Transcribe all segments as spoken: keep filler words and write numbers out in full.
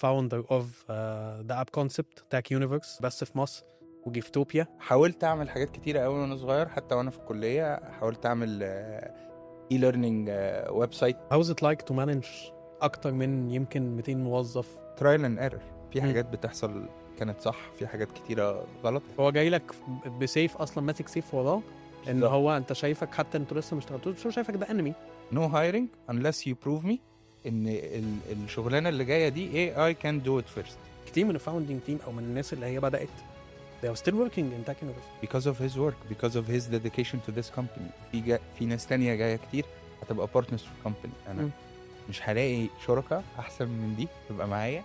founder of uh, the app concept Tech Universe بس في مصر وجيفتوبيا. حاولت اعمل حاجات كتيره قوي وانا صغير، حتى وانا في الكليه حاولت اعمل اي ليرنينج ويب سايت. How's it like to manage اكتر من يمكن مئتين موظف؟ ترايل اند ايرور، في مم. حاجات بتحصل كانت صح، في حاجات كتيره غلط. هو جاي لك بسيف اصلا، ماسك سيف وراه، ان بالظبط. هو انت شايفك حتى انتوا لسه ما اشتغلتوش، هو شايفك ده انمي. نو هايرنج unless you prove me ان ال- الشغلانه اللي جايه دي اي I can do it first كتير من الفاوندنج تيم او من الناس اللي هي بدات they are still working in Tech Universe because of his work, because of his dedication to this company. في جا في ناس تانية جايه كتير هتبقى partners في الكومباني. انا مم. مش هلاقي شركاء احسن من دي تبقى معايا.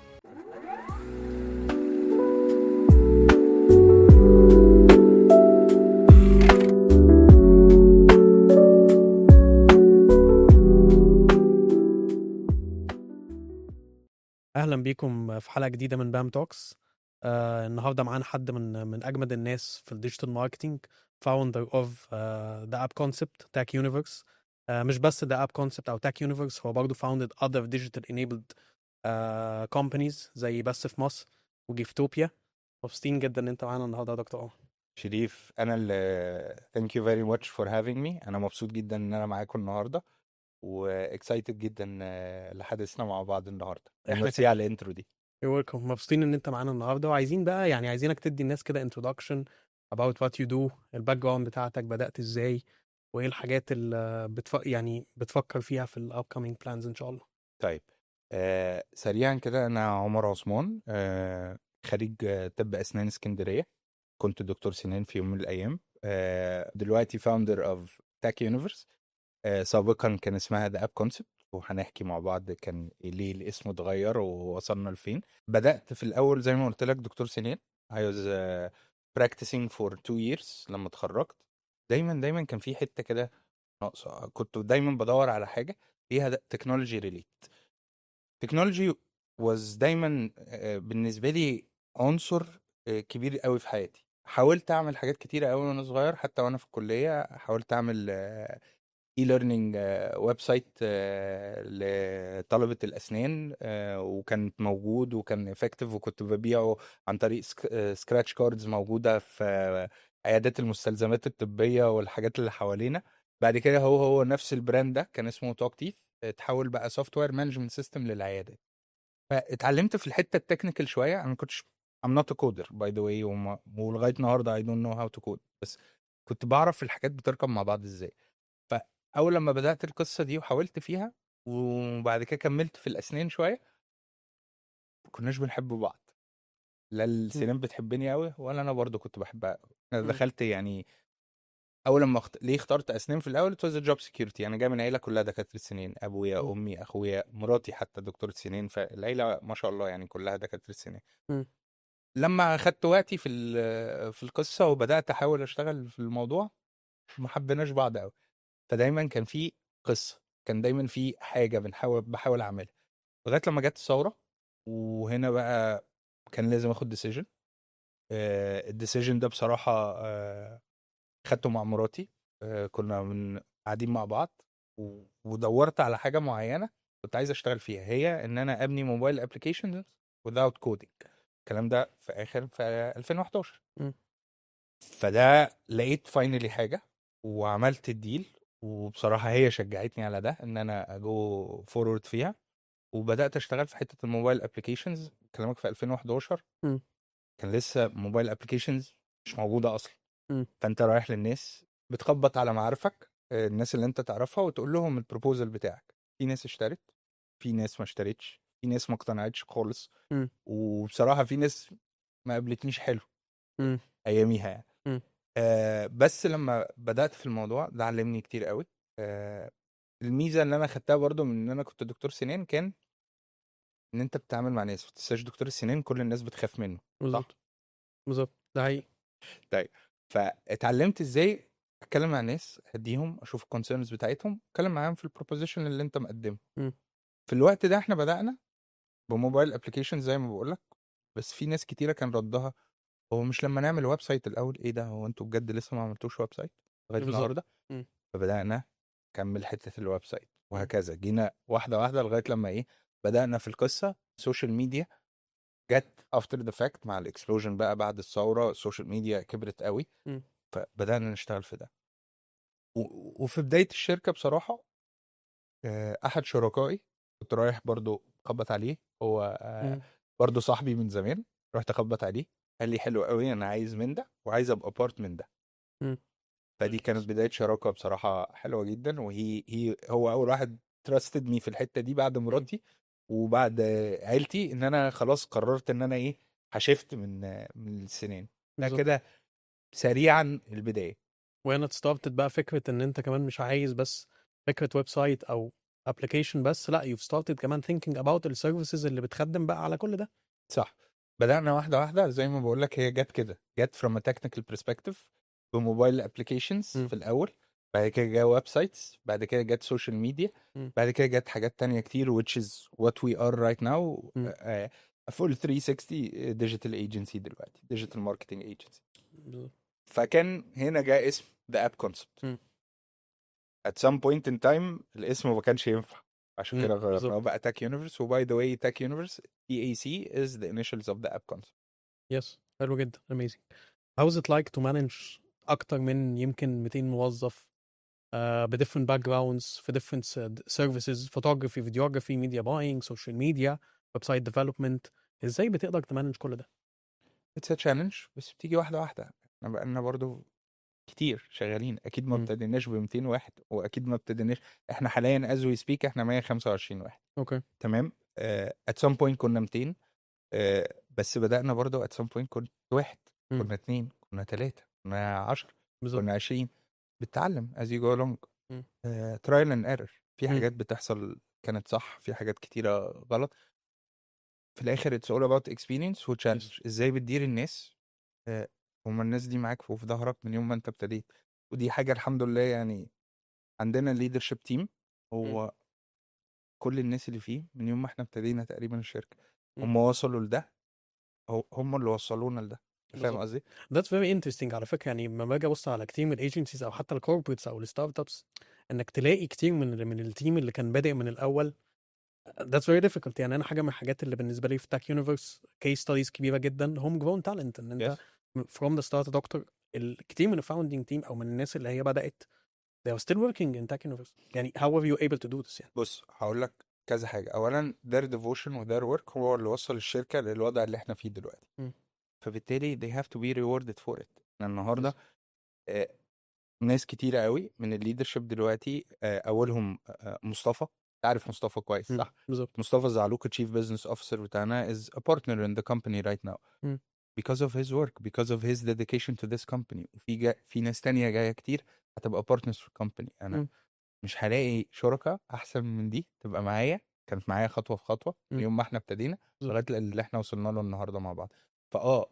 اهلا بيكم في حلقه جديده من بام توكس. آه النهارده معانا حد من من اجمد الناس في الديجيتال ماركتنج، فاوندر اوف ذا اب كونسبت تاك يونيفرس. مش بس ذا اب كونسبت او تاك يونيفرس، هو برضه فاوندد اذر ديجيتال انيبلد كومبانيز زي بس في مصر وجيفتوبيا. مبسوطين جدا ان انت معانا النهارده يا دكتور عمر. شريف، انا اللي thank you very much for having me. انا مبسوط جدا ان انا معاكم النهارده واكسايتد جدا آه، لحدثنا مع بعض النهارده. إحنا ميرسي كده. على الانترو دي. You're welcome. مبسوطين ان انت معانا النهارده، وعايزين بقى يعني عايزينك تدي الناس كده introduction about what you do، الباك جراوند بتاعتك، بدأت ازاي، وايه الحاجات اللي بتف... يعني بتفكر فيها في ال upcoming plans ان شاء الله. طيب، آه سريعا كده، انا عمر عثمان، آه خريج آه، طب اسنان اسكندريه. كنت دكتور سنان في يوم من الايام. آه دلوقتي فاوندر اوف تاك يونيفرس. آه سابقا كان اسمها ذا اب كونسبت، وهنحكي مع بعض كان ليه الاسم اتغير ووصلنا لفين. بدات في الاول زي ما قلت لك دكتور سنان. I was uh, practicing for two years. لما اتخرجت دايما دايما كان في حته كده ناقصه، كنت دايما بدور على حاجه ليها تكنولوجي ريليت. تكنولوجي was دايما آه، بالنسبه لي عنصر آه، كبير قوي في حياتي. حاولت اعمل حاجات كتيره قوي وانا صغير، حتى وانا في الكليه حاولت اعمل اي ليرنينج ويب سايت لطلبه الاسنان، آه، وكان موجود وكان افكتيف، وكنت ببيعه عن طريق سكراتش كاردز موجوده في آه، عيادات المستلزمات الطبيه والحاجات اللي حوالينا. بعد كده هو هو نفس البراند ده كان اسمه توك تيث، اتحول بقى سوفت وير مانجمنت سيستم للعيادات. فاتعلمت في الحته التكنيكال شويه. انا ما كنتش I'm not a coder by the way، وما- ولغايه النهارده I don't know how to code، بس كنت بعرف الحاجات بتركب مع بعض ازاي. فاول لما بدات القصه دي وحاولت فيها، وبعد كده كملت في الاسنان شويه، ما كناش بنحب بعض. لا السنان بتحبني قوي ولا انا برضو كنت بحبها قوي. انا م. دخلت يعني اول لما اخت... ليه اخترت اسنان في الاول؟ it was a job security. انا جاي من عيله كلها دكاتره سنين، ابويا م. امي اخويا مراتي حتى دكتوره سنين، فالعيله ما شاء الله يعني كلها دكاتره سنين. م. لما اخدت وقتي في ال- في القصه وبدات احاول اشتغل في الموضوع، ما حبيناش بعض قوي. فدايما كان في قصه، كان دايما في حاجه بنحاول بحاول اعملها لغايه لما جت الثوره. وهنا بقى كان لازم اخد ديسيجن. الديسيجن ده بصراحه آه، خدته مع مراتي. آه، كنا من قاعدين مع بعض و- ودورت على حاجه معينه كنت عايز اشتغل فيها، هي ان انا ابني موبايل ابلكيشنز without coding. الكلام ده في اخر في ألفين وحداشر. م. فده لقيت فاينلي حاجه وعملت الديل، وبصراحه هي شجعتني على ده ان انا اجو فورورد فيها. وبدات اشتغل في حته الموبايل ابلكيشنز. كلامك في ألفين وحداشر م. كان لسه موبايل ابلكيشنز مش موجوده اصلا. م. فانت رايح للناس بتخبط على معارفك، آه، الناس اللي انت تعرفها، وتقول لهم البروبوزل بتاعك. في ناس اشترت، في ناس ما اشترتش، في ناس ما اقتنعتش خالص. م. وبصراحه في ناس ما قابلتنيش حلو م. اياميها يعني. م. آه بس لما بدات في الموضوع ده علمني كتير قوي. آه الميزه اللي انا خدتها برضو من ان انا كنت دكتور سنان كان ان انت بتتعامل مع ناس. بتنساش دكتور السنان كل الناس بتخاف منه، صح؟ بالظبط بالظبط ده حقيقي. طيب، فاتعلمت ازاي اتكلم مع الناس، اديهم اشوف الكونسيرنز بتاعتهم، اتكلم معاهم في البروبوزيشن اللي انت مقدمه. م. في الوقت ده احنا بدأنا بموبايل ابلكيشن زي ما بقول لك. بس في ناس كتيره كان ردها هو مش لما نعمل ويب سايت الاول؟ ايه ده، هو انتوا بجد لسه ما عملتوش ويب سايت لغايه بالظبط. النهارده؟ م. فبدأنا كمل حته الويب سايت، م. وهكذا جينا واحده واحده لغايه لما ايه بدأنا في القصه سوشيال ميديا جت افتر ذا فاكت مع الاكسبلوجن بقى بعد الثوره، السوشيال ميديا كبرت قوي، م. فبدانا نشتغل في ده. و- وفي بدايه الشركه بصراحه آه، احد شركائي كنت رايح برضو اخبط عليه، هو آه، م. برضو صاحبي من زمان، رحت اخبط عليه قال لي حلو قوي انا عايز من ده وعايز ابقى بارت من ده. م. فدي كانت بدايه شراكه بصراحه حلوه جدا، وهي هي هو اول واحد تراستد مي في الحته دي بعد مراتي وبعد عيلتي، ان انا خلاص قررت ان انا ايه هشفت من من السنين ده بالظبط. كده سريعا البدايه. وهنا ستارتت بقى فكرة ان انت كمان مش عايز بس فكرة ويب سايت او ابلكيشن بس، لا you've started كمان thinking about السيرفيسز اللي بتخدم بقى على كل ده. صح، بدأنا واحدة واحدة زي ما بقول لك، هي جت كده، جت from a technical perspective بموبايل ابلكيشنز م. في الأول، بعد كده جا ويب سايتس، بعد كده جت سوشيال ميديا، م. بعد كده جت حاجات تانية كتير which is what we are right now م. uh, a full three sixty digital agency دلوقتي، digital marketing agency. بالظبط. فكان هنا جاء اسم the app concept. م. at some point in time الاسم ما كانش ينفع، عشان م. كده غيرناه بالظبط. بقى Tech Universe. و by the way Tech Universe T A C is the initials of the app concept. يس حلو جدا amazing. How is it like to manage اكتر من يمكن مئتين موظف uh, ب different backgrounds في different s- services photography videography media buying social media website development؟ ازاي بتقدر تمانج كل ده؟ It's a challenge بس بتيجي واحدة واحدة. احنا بقالنا برضو كتير شغالين، اكيد ما م. ابتديناش ب مئتين واحد، واكيد ما ابتديناش، احنا حاليا as we speak احنا مية وخمسة وعشرين واحد. اوكي. تمام. uh, at some point كنا مئتين، uh, بس بدأنا برضو at some point كنا واحد، م. كنا اتنين، كنا تلاتة، كنا عشرة، بالظبط. كنا عشرين. بتتعلم as you go along. م. uh, trial and error. في م. حاجات بتحصل كانت صح، في حاجات كتيرة غلط. في الاخر it's all about experience و يس. challenge. ازاي بتدير الناس، آه، هما الناس دي معاك وفي ظهرك من يوم ما انت ابتديت. ودي حاجة الحمد لله يعني. عندنا leadership team م. هو كل الناس اللي فيه من يوم ما احنا ابتدينا تقريبا الشركة م. هم وصلوا لده، هو- هم اللي وصلونا لده. فاهم بالظبط. قصدي؟ That's very interesting على فكرة. يعني لما باجي ابص على كتير من الايجنسيز او حتى الكوربريتس او الستارت ابس، انك تلاقي كتير من ال- من التيم اللي كان بادئ من الاول. That's very difficult. يعني انا حاجه من الحاجات اللي بالنسبه لي في تاك يونيفرس كيس ستاديز كبيره جدا هوم جرون تالنت، ان انت yes. from the start دكتور الكتير من الفاوندنج تيم او من الناس اللي هي بدات they are still working in tech universe. يعني how were you able to do this يعني؟ بص هقول لك كذا حاجة. أولا their devotion و their work هو اللي وصل الشركة للوضع اللي احنا فيه دلوقتي. م. فبالتالي they have to be rewarded for it. احنا النهاردة Yes. آه، ناس كتيرة قوي من الليدرشيب دلوقتي، آه، اولهم آه، مصطفى. تعرف مصطفى كويس م. صح؟ بالظبط. مصطفى زعلوك تشيف بزنس اوفيسر بتاعنا is a partner in the company right now م. because of his work, because of his dedication to this company. وفي جا... في ناس تانية جاية كتير هتبقى partners في الكومباني. انا م. مش هلاقي شركة احسن من دي تبقى معايا، كانت معايا خطوة في خطوة من م. يوم ما احنا ابتدينا بالظبط. لغاية اللي احنا وصلنا له النهاردة مع بعض. فاه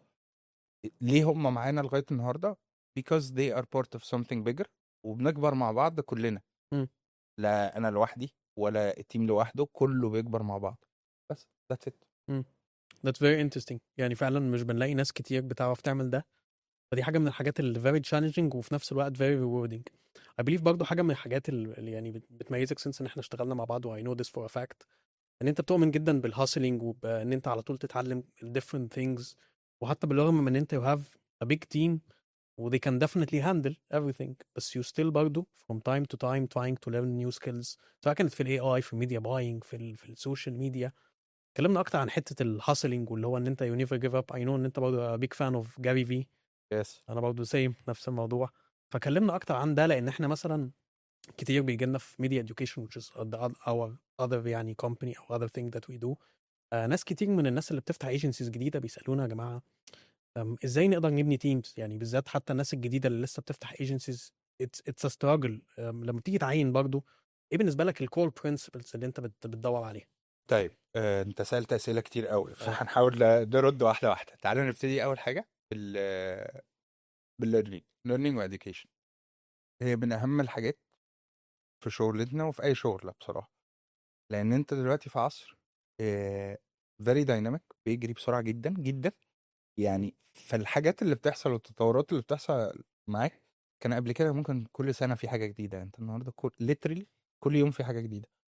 ليه هم معانا لغاية النهاردة؟ because they are part of something bigger، وبنكبر مع بعض كلنا. م. لا أنا لوحدي ولا التيم لوحده، كله بيكبر مع بعض. بس that's it. م. That's very interesting. يعني فعلا مش بنلاقي ناس كتير بتعرف تعمل ده، فدي حاجه من الحاجات اللي very challenging وفي نفس الوقت very rewarding. I believe برضو حاجه من الحاجات اللي اللي يعني بت- بتميزك since ان احنا اشتغلنا مع بعض و I know this for a fact، ان انت بتؤمن جدا بالهاسلينج وبان انت على طول تتعلم ال different things، وحتى بالرغم من ان انت you have a big team و they can definitely handle everything، بس you still برضو from time to time trying to learn new skills، سواء كانت في الاي اي في الميديا باينج في ال في السوشيال ميديا. اتكلمنا اكتر عن حته الهاسلينج واللي هو ان انت you never give up. I know ان انت برضو a big fan of Gary V. yes. انا برضو سيم نفس الموضوع. فكلمنا اكتر عن ده لان احنا مثلا كتير بيجي لنا في media education which is the oth- our other يعني company او other thing that we do. آه ناس كتير من الناس اللي بتفتح agencies جديده بيسالونا يا جماعه أم، ازاي نقدر نبني تيمز، يعني بالذات حتى الناس الجديده اللي لسه بتفتح agencies it's it's a struggle. أم، لما تيجي تعين برضو ايه بالنسبه لك الكور برنسبلز اللي انت بت- بتدور عليها؟ طيب آه، انت سألت أسئلة كتير قوي أيوة. فهنحاول ن- نرد واحدة واحدة. تعالوا نبتدي أول حاجة بال بالlearning learning وeducation. هي من أهم الحاجات في شغلتنا وفي أي شغل بصراحة، لأن أنت دلوقتي في عصر آه، very dynamic، بيجري بسرعة جدا جدا. يعني فالحاجات اللي بتحصل والتطورات اللي بتحصل معاك كان قبل كده ممكن كل سنة في حاجة جديدة، انت النهاردة كل literally كل يوم في حاجة جديدة.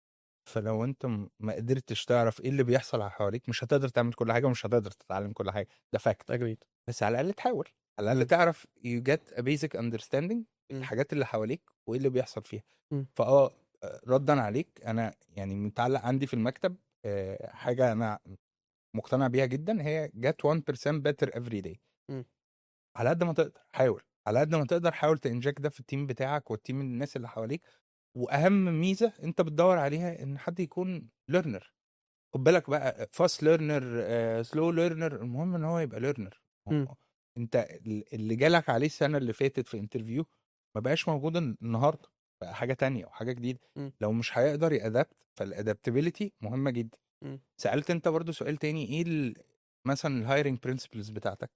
فلو انت م- ما قدرتش تعرف ايه اللي بيحصل على حواليك مش هتقدر تعمل كل حاجه ومش هتقدر تتعلم كل حاجه، ده فاكت. اجريد. بس على الاقل تحاول، على الاقل مم. تعرف you get a basic understanding مم. الحاجات اللي حواليك وايه اللي بيحصل فيها. مم. فاه آه، ردا عليك، انا يعني متعلق عندي في المكتب آه، حاجه انا مقتنع بيها جدا، هي get one percent better every day. مم. على قد ما تقدر حاول، على قد ما تقدر حاول تنجك ده في التيم بتاعك والتيم الناس اللي حواليك. واهم ميزه انت بتدور عليها ان حد يكون ليرنر. خد بالك بقى، فاست ليرنر سلو ليرنر، المهم ان هو يبقى ليرنر. مم. انت ال- اللي جالك عليه السنه اللي فاتت في انترفيو ما بقاش موجود الن- النهارده، بقى حاجه تانية وحاجه جديده. مم. لو مش هيقدر يأدابت، فالادابتابيليتي مهمه جدا. مم. سألت انت برضو سؤال تاني، ايه ال- مثلا الهايرنج برنسبلز بتاعتك؟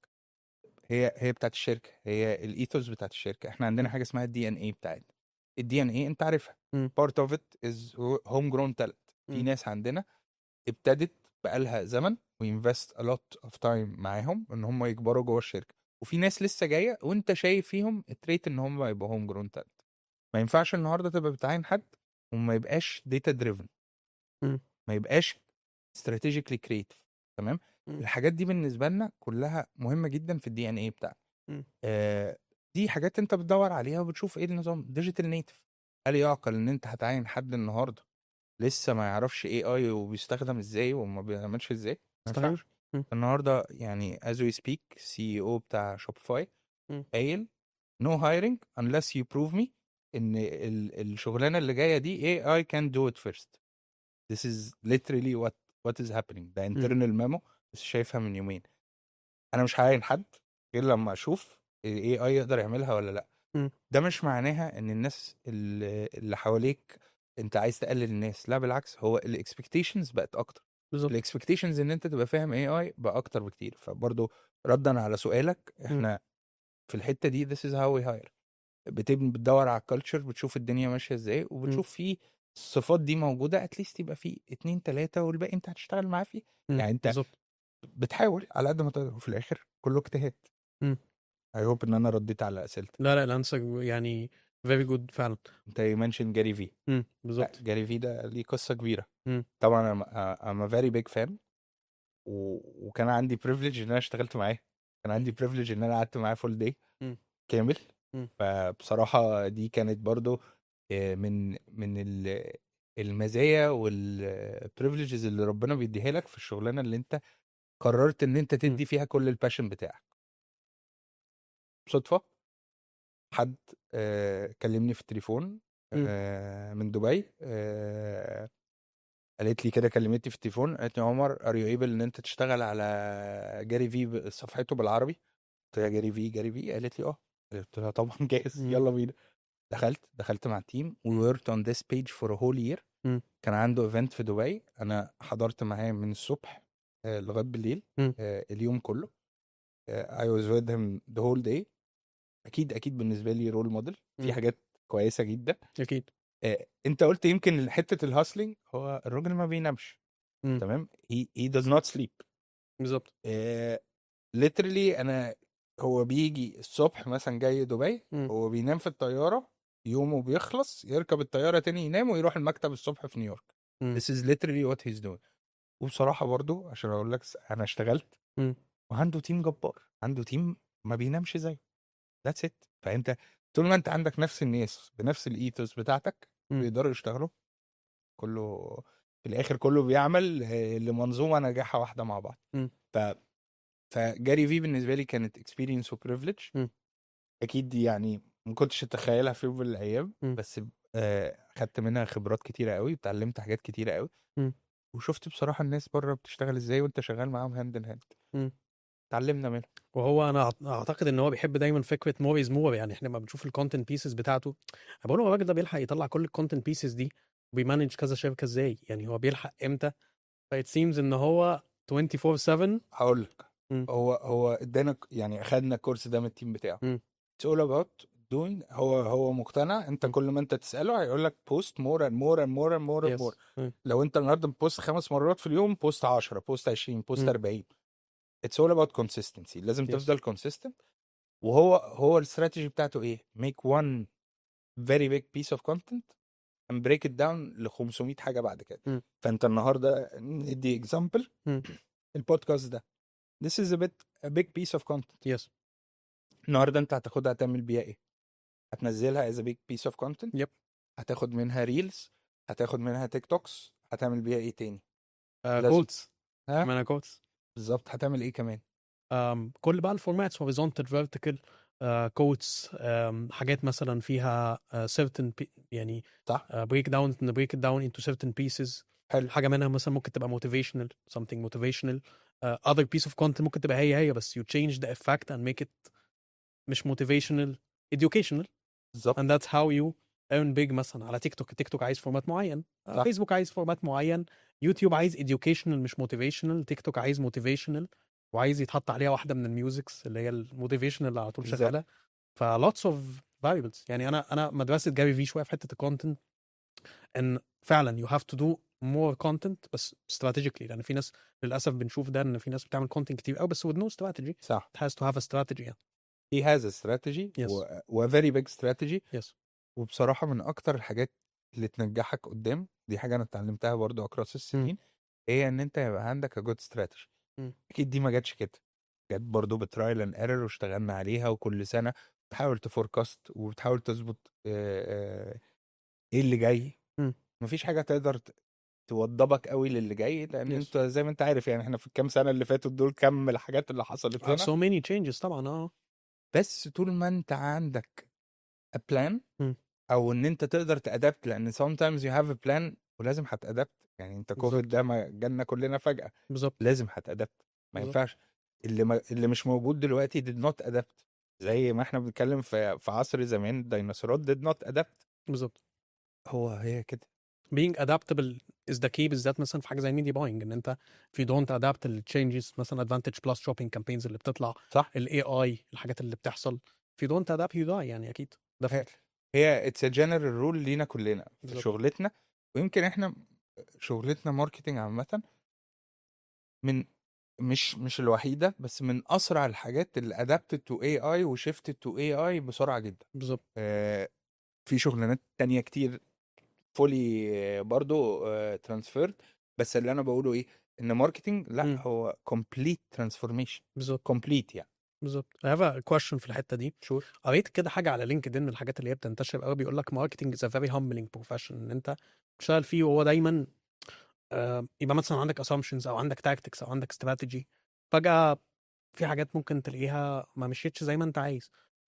هي هي بتاعت الشركه، هي الايثوس بتاعت الشركه. احنا عندنا مم. حاجه اسمها الدي ان اي بتاعتنا. الدي ان اي انت عارفها، مم. بارت اوف ات از هوم جرون تالنت. في مم. ناس عندنا ابتدت بقالها زمن وينفست a lot of time معاهم ان هم يكبروا جوه الشركه، وفي ناس لسه جايه وانت شايف فيهم التريت ان هم يبقوا هوم جرون تالنت. ما ينفعش النهارده تبقى بتعين حد وما يبقاش داتا دريفن، مم. ما يبقاش استراتيجيكلي كريتيف. تمام. مم. الحاجات دي بالنسبه لنا كلها مهمه جدا في الدي ان اي بتاعك. مم. آه، دي حاجات انت بتدور عليها وبتشوف ايه النظام ديجيتال نيتف. هل يعقل ان انت هتعين حد النهارده لسه ما يعرفش اي اي وبيستخدم ازاي وما بيعملش ازاي؟ ما مستحيل. ينفعش. مم. النهارده يعني as we speak سي او بتاع شوبيفاي مم. قايل no hiring unless you prove me ان ال- الشغلانه اللي جايه دي A I can do it first. This is literally what what is happening. ده مم. internal memo بس شايفها من يومين. انا مش هعين حد غير لما اشوف ال إيه آي يقدر يعملها ولا لا. مم. ده مش معناها ان الناس اللي اللي حواليك انت عايز تقلل الناس، لا بالعكس، هو الاكسبكتيشنز بقت اكتر. بالظبط. الاكسبكتيشنز ان انت تبقى فاهم اي اي بقى اكتر بكتير. فبرضه ردا على سؤالك، مم. احنا في الحته دي this is how we hire. بتبني بتدور على الكالتشر، بتشوف الدنيا ماشيه ازاي مم. وبتشوف في الصفات دي موجوده، اتليست يبقى في اتنين تلاته والباقي انت هتشتغل معاه فيه. مم. يعني انت بالظبط. بتحاول على قد ما تقدر وفي الاخر كله اجتهاد. مم. I hope ان انا رديت على اسئلتك. لا لا الانسر يعني very good فعلا. انت منشن جاري في. مم. لا بالظبط. جاري في ده ليه قصه كبيره. مم. طبعا انا I'm a very big fan و... وكان عندي privilege ان انا اشتغلت معاه. كان عندي privilege ان انا قعدت معاه full day مم. كامل. مم. فبصراحه دي كانت برضو آه، من من ال... المزايا والبريفليجز اللي ربنا بيديها لك في الشغلانه اللي انت قررت ان انت مم. تدي فيها كل الباشن بتاعك. صدفه حد آه، كلمني في التليفون مم. آه، من دبي. آه، قالت لي كده، كلمتني في التليفون قالت لي عمر ار يو ايبل ان انت تشتغل على جاري في ب- صفحته بالعربي؟ قلت لها جاري في جاري في قالت لي اه. قلت لها طبعا جاهز، مم. يلا بينا. دخلت دخلت مع التيم we worked on this page for a whole year. مم. كان عنده ايفنت في دبي، انا حضرت معاه من الصبح آه، لغايه بالليل مم. آه، اليوم كله. آه، I was with him the whole day. اكيد اكيد بالنسبه لي رول موديل في مم. حاجات كويسه جدا. اكيد. آه، انت قلت يمكن حته الهاسلينج، هو الراجل ما بينامش. مم. تمام. he, he does not sleep. بالظبط. آه literally انا هو بيجي الصبح مثلا جاي دبي، مم. هو بينام في الطياره، يومه بيخلص يركب الطياره تاني ينام ويروح المكتب الصبح في نيويورك. مم. this is literally what he's doing. وبصراحه برضو عشان اقول لك انا اشتغلت مم. وعنده تيم جبار، عنده تيم ما بينامش زيه. that's it. فانت طول ما انت عندك نفس الناس بنفس الايثوس بتاعتك مم. بيقدروا يشتغلوا. كله في الاخر كله بيعمل آه، لمنظومه ناجحه واحده مع بعض. مم. ف فجاري في بالنسبه لي كانت اكسبيرينس وبريفليج. مم. اكيد دي يعني ما كنتش اتخيلها في يوم من الايام، مم. بس آه، خدت منها خبرات كتيره قوي، اتعلمت حاجات كتيره قوي. مم. وشفت بصراحه الناس بره بتشتغل ازاي وانت شغال معاهم هاند ان هاند. مم. اتعلمنا منها. وهو انا أعت- اعتقد ان هو بيحب دايما فكره مور از مور. يعني احنا لما بنشوف الكونتنت بيسز بتاعته أنا بقول هو الراجل ده بيلحق يطلع كل الكونتنت بيسز دي وبيمانج كذا شركه ازاي؟ يعني هو بيلحق امتى؟ فايت سيمز ان هو اربعة وعشرين سبعة. هقول لك، مم. هو هو ادانا ك- يعني اخدنا الكورس ده من التيم بتاعه. مم. It's all about doing. هو هو مقتنع انت مم. كل ما انت تساله هيقول لك بوست مور اند مور اند مور اند مور اند مور. يس. مم. لو انت النهارده بوست خمس مرات في اليوم، بوست عشرة، بوست عشرين، بوست مم. أربعين. It's all about consistency. لازم يس. تفضل consistent. وهو هو الاستراتيجي بتاعته ايه؟ make one very big piece of content and break it down ل خمسمية حاجه بعد كده. م. فانت النهارده ندي اكزامبل م. البودكاست ده this is a bit a big piece of content. yes النهارده انت هتاخدها تعمل بيها ايه؟ هتنزلها as a big piece of content. yep هتاخد منها ريلز، هتاخد منها تيك توكس، هتعمل بيها ايه تاني؟ uh, لازم. quotes ها كمان quotes بالظبط. هتعمل ايه كمان؟ um, كل بقى الفورماتس horizontal vertical uh, quotes um, حاجات مثلا فيها uh, certain pi- يعني صح uh, break down break it down into certain pieces. حلو. حاجه منها مثلا ممكن تبقى motivational something motivational uh, other piece of content ممكن تبقى هي هي بس you change the effect and make it مش motivational educational بالظبط and that's how you earn big. مثلا على تيك توك تيك توك عايز فورمات معين uh, صح. فيسبوك عايز فورمات معين يوتيوب عايز educational مش motivational تيك توك عايز motivational وعايز يتحط عليها واحده من الميوزكس اللي هي الموتيفيشنال اللي على طول بالظبط. شغاله. ف lots of variables. يعني انا انا مدرسه جاري في شويه في حته الكونتنت ان فعلا you have to do more content بس strategically لان في ناس للاسف بنشوف ده ان في ناس بتعمل content كتير قوي بس with no strategy. صح. it has to have a strategy يعني. he has a strategy Yes. و... و very big strategy. yes وبصراحة من أكتر الحاجات اللي تنجحك قدام، دي حاجة أنا اتعلمتها برضو أكراس السنين، هي إن أنت يبقى عندك a good strategy. م. أكيد دي ما جاتش كده، جت برضو بترايل اند ايرور واشتغلنا عليها، وكل سنة بتحاول تفوركاست وبتحاول تظبط آه، آه، إيه اللي جاي. م. مفيش حاجة تقدر ت- توضبك قوي للي جاي، لأن Yes. أنت زي ما أنت عارف يعني إحنا في الكام سنة اللي فاتوا دول كم الحاجات اللي حصلت uh, لنا. so many changes طبعا اه بس طول ما أنت عندك a plan م. او ان انت تقدر تادبت، لان sometimes you have a plan ولازم هتادبت. يعني انت كوفيد ده ما جالنا كلنا فجأة، بالظبط لازم هتادبت. ما بالظبط. ينفعش اللي ما اللي مش موجود دلوقتي did not adapt. زي ما احنا بنتكلم في في عصر زمان الديناصورات did not adapt. بالظبط هو هي كده. being adaptable is the key بالذات مثلا في حاجه زي media buying ان انت if you don't adapt ال changes مثلا advantage plus shopping campaigns اللي بتطلع صح. ال إيه آي الحاجات اللي بتحصل if you don't adapt you die يعني اكيد هي, definitely. هي it's a general rule لينا كلنا في بالظبط. شغلتنا. ويمكن احنا شغلتنا ماركتينج عامة من مش مش الوحيدة، بس من أسرع الحاجات اللي adapted to إيه آي و shifted to إيه آي بسرعة جدا. بالظبط آه، في شغلانات تانية كتير فولي برضو ترانسفيرد. بس اللي أنا بقوله إيه، إن ماركتينج لا م. هو complete transformation. بالظبط complete يعني. بالظبط. I have a question في الحته دي. شور. قريت كده حاجه على لينكد ان من الحاجات اللي هي بتنتشر قوي بيقول لك ماركتنج از ا فيري هامبلينج بروفيشن ان انت بتشتغل فيه وهو دايما آه، يبقى مثلا عندك assumptions او عندك tactics او عندك strategy فجاه في حاجات ممكن تلاقيها ما مشيتش زي ما انت عايز.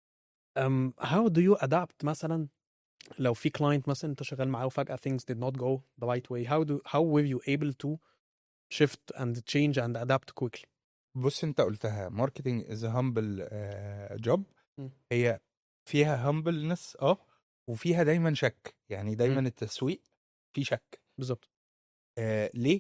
um, how do you adapt مثلا لو في client مثلا انت شغال معاه وفجاه things did not go the right way how do how were you able to shift and change and adapt quickly. بص انت قلتها ماركتينج از هامبل جوب. م. هي فيها هامبلنس اه وفيها دايما شك. يعني دايما م. التسويق فيه شك. بالظبط آه ليه؟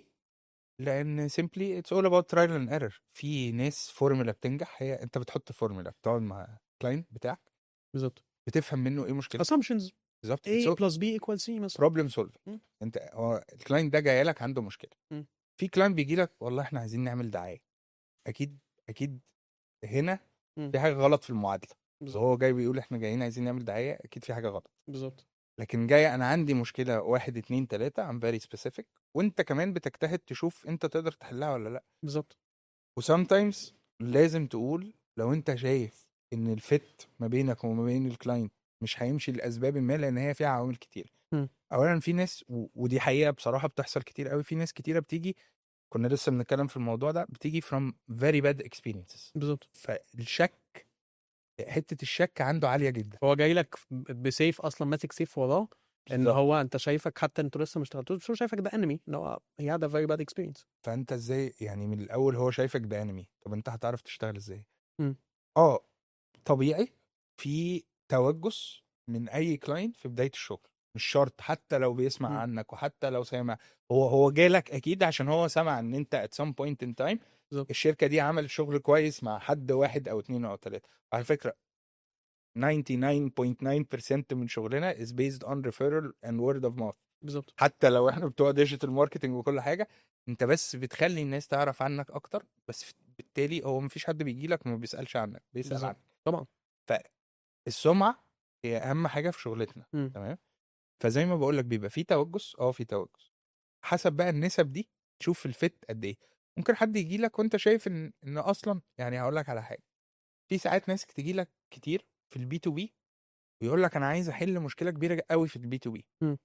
لان simply it's all about trial and error. في ناس فورمولا بتنجح، هي انت بتحط فورمولا، بتقعد مع كلاينت بتاعك بالظبط بتفهم منه ايه مشكلته assumptions بالظبط. A it's all plus B equals C مثلا. problem solving. م. انت هو الكلاينت ده جاي لك عنده مشكله. م. في كلاينت بيجي لك والله احنا عايزين نعمل دعايه. اكيد اكيد هنا م. في حاجه غلط في المعادله. بالظبط وهو جاي بيقول احنا جايين عايزين نعمل دعايه، اكيد في حاجه غلط. بالظبط لكن جاي انا عندي مشكله واحد اتنين تلاته I'm very specific، وانت كمان بتجتهد تشوف انت تقدر تحلها ولا لا. بالظبط وسامتايمز لازم تقول لو انت شايف ان الفت ما بينك وما بين الكلاينت مش هيمشي لاسباب ما، لان هي فيها عوامل كتير. م. اولا في ناس و... ودي حقيقه بصراحه بتحصل كتير قوي، في ناس كتيره بتيجي، كنا لسه بنتكلم في الموضوع ده، بتيجي from very bad experiences. بالظبط فالشك، حته الشك عنده عاليه جدا. هو جاي لك بسيف اصلا ماسك سيف وراه ان بالظبط. هو انت شايفك حتى انتوا لسه ما اشتغلتوش بس هو شايفك ده انمي ان هو he had a very bad experience. فانت ازاي يعني من الاول هو شايفك ده انمي، طب انت هتعرف تشتغل ازاي؟ م. اه طبيعي في توجس من اي كلاينت في بدايه الشغل، مش شرط حتى لو بيسمع م. عنك وحتى لو سامع. هو هو جالك اكيد عشان هو سمع ان انت at some point in time بالظبط الشركه دي عملت شغل كويس مع حد واحد او اتنين او تلاته. على فكره ninety-nine point nine percent من شغلنا is based on referral and word of mouth. بالظبط حتى لو احنا بتوع ديجيتال ماركتنج وكل حاجه، انت بس بتخلي الناس تعرف عنك اكتر، بس بالتالي هو مفيش حد بيجي لك وما بيسالش عنك، بيسال بالظبط عنك. طبعا فالسمعه هي اهم حاجه في شغلتنا. م. تمام. فزي ما بقول لك بيبقى في توجس اه في توجس حسب بقى النسب دي، تشوف الفت قد ايه. ممكن حد يجي لك وانت شايف ان ان اصلا، يعني هقول لك على حاجه، في ساعات ناس تجي لك كتير في البي تو بي ويقول لك انا عايز احل مشكله كبيره قوي في البي تو بي. مم.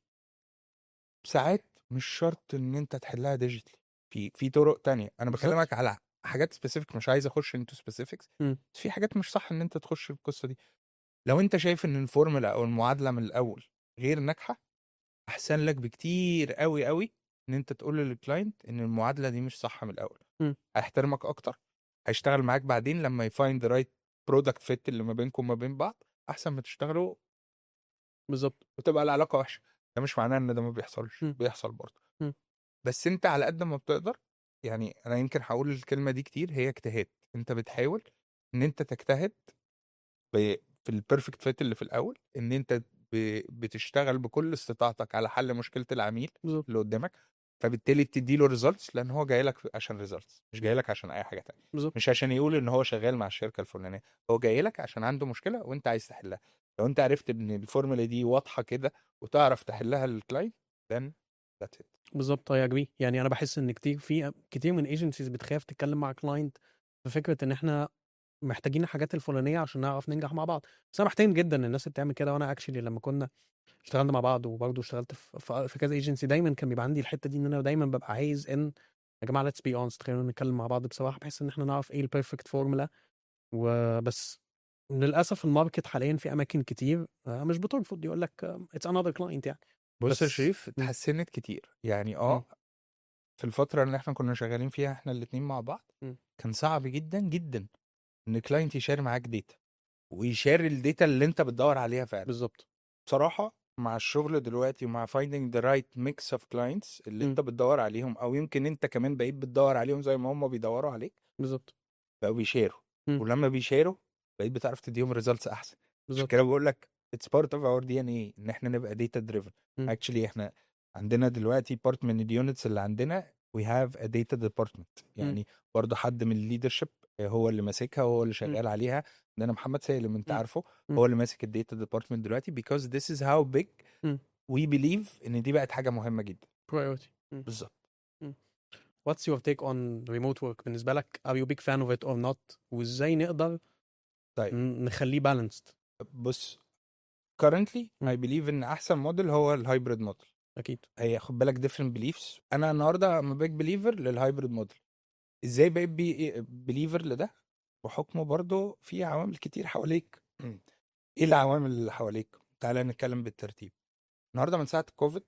ساعات مش شرط ان انت تحلها ديجيتالي، في في طرق تانية. انا بالظبط. بكلمك على حاجات سبيسيفيك، مش عايز اخش انتو سبيسيفيكس، مم. بس في حاجات مش صح ان انت تخش القصه دي. لو انت شايف ان الفورمولا او المعادله من الاول غير ناجحه، احسن لك بكتير قوي قوي ان انت تقول للكلاينت ان المعادله دي مش صح من الاول. مم. هيحترمك اكتر، هيشتغل معاك بعدين لما يفايند رايت برودكت فيت اللي ما بينكم وما بين بعض، احسن ما تشتغلوا بالظبط. وتبقى العلاقه وحشه. ده مش معناه ان ده ما بيحصلش، مم. بيحصل برضه. مم. بس انت على قد ما بتقدر، يعني انا يمكن هقول الكلمه دي كتير، هي اجتهاد. انت بتحاول ان انت تجتهد ب- في البيرفكت فيت اللي في الاول، ان انت ب- بتشتغل بكل استطاعتك على حل مشكله العميل بالظبط. اللي قدامك، فبالتالي بتدي له ريزلتس، لان هو جاي لك عشان ريزلتس، مش جاي لك عشان اي حاجه تانية. بالظبط. مش عشان يقول ان هو شغال مع الشركه الفلانيه، هو جاي لك عشان عنده مشكله وانت عايز تحلها. لو انت عرفت ان الفورمولا دي واضحه كده وتعرف تحلها للكلاينت، then that's it. بالظبط. اي اجري. يعني انا بحس ان كتير في كتير من ايجنسيز بتخاف تتكلم مع كلاينت في فكره ان احنا محتاجين الحاجات الفلانيه عشان نعرف ننجح مع بعض. بس انا بحترم جدا الناس اللي بتعمل كده. وانا اكشلي لما كنا اشتغلنا مع بعض وبرضه اشتغلت في في في كذا ايجنسي، دايما كان بيبقى عندي الحته دي ان انا دايما ببقى عايز ان يا جماعه ليتس بي اونست، خلينا نتكلم مع بعض بصراحه بحيث ان احنا نعرف ايه البيرفكت فورمولا. وبس للاسف الماركت حاليا في اماكن كتير آه، مش بترفض، يقول لك اتس انذر كلاينت يعني. بص يا بس شريف، م- اتحسنت كتير يعني م- اه في الفتره اللي احنا كنا شغالين فيها احنا الاتنين مع بعض، م. كان صعب جدا جدا ان كلاينت يشارك معاك داتا ويشاري الداتا اللي انت بتدور عليها فعلا. بالظبط. بصراحة مع الشغل دلوقتي ومع finding the right mix of clients اللي م. انت بتدور عليهم، او يمكن انت كمان بقيت بتدور عليهم زي ما هم بيدوروا عليك، بالظبط. بقوا بيشاروا. م. ولما بيشاروا بقيت بتعرف تديهم results احسن. عشان كده بالظبط. بقول لك it's part of our دي إن إيه ان احنا نبقى data driven. م. actually احنا عندنا دلوقتي part من اليونتس اللي عندنا we have a data department، م. يعني برضه حد من الليدرشيب هو اللي ماسكها وهو اللي م. شغال عليها. عندنا محمد سالم انت م. عارفه، م. هو اللي ماسك الداتا ديبارتمنت دلوقتي because this is how big م. we believe ان دي بقت حاجه مهمه جدا. priority. م. بالظبط. م. What's your take on remote work بالنسبة لك؟ Are you big fan of it or not؟ وإزاي نقدر طيب ن- نخليه balanced؟ بص، currently م. I believe ان احسن موديل هو الهايبريد موديل. أكيد. هي خد بالك different beliefs. انا النهارده I'm a big believer للهايبريد موديل. ازاي بقيت بي believer لده؟ بحكمه برضه في عوامل كتير حواليك. ايه العوامل اللي حواليك؟ تعالى نتكلم بالترتيب. النهارده من ساعه الكوفيد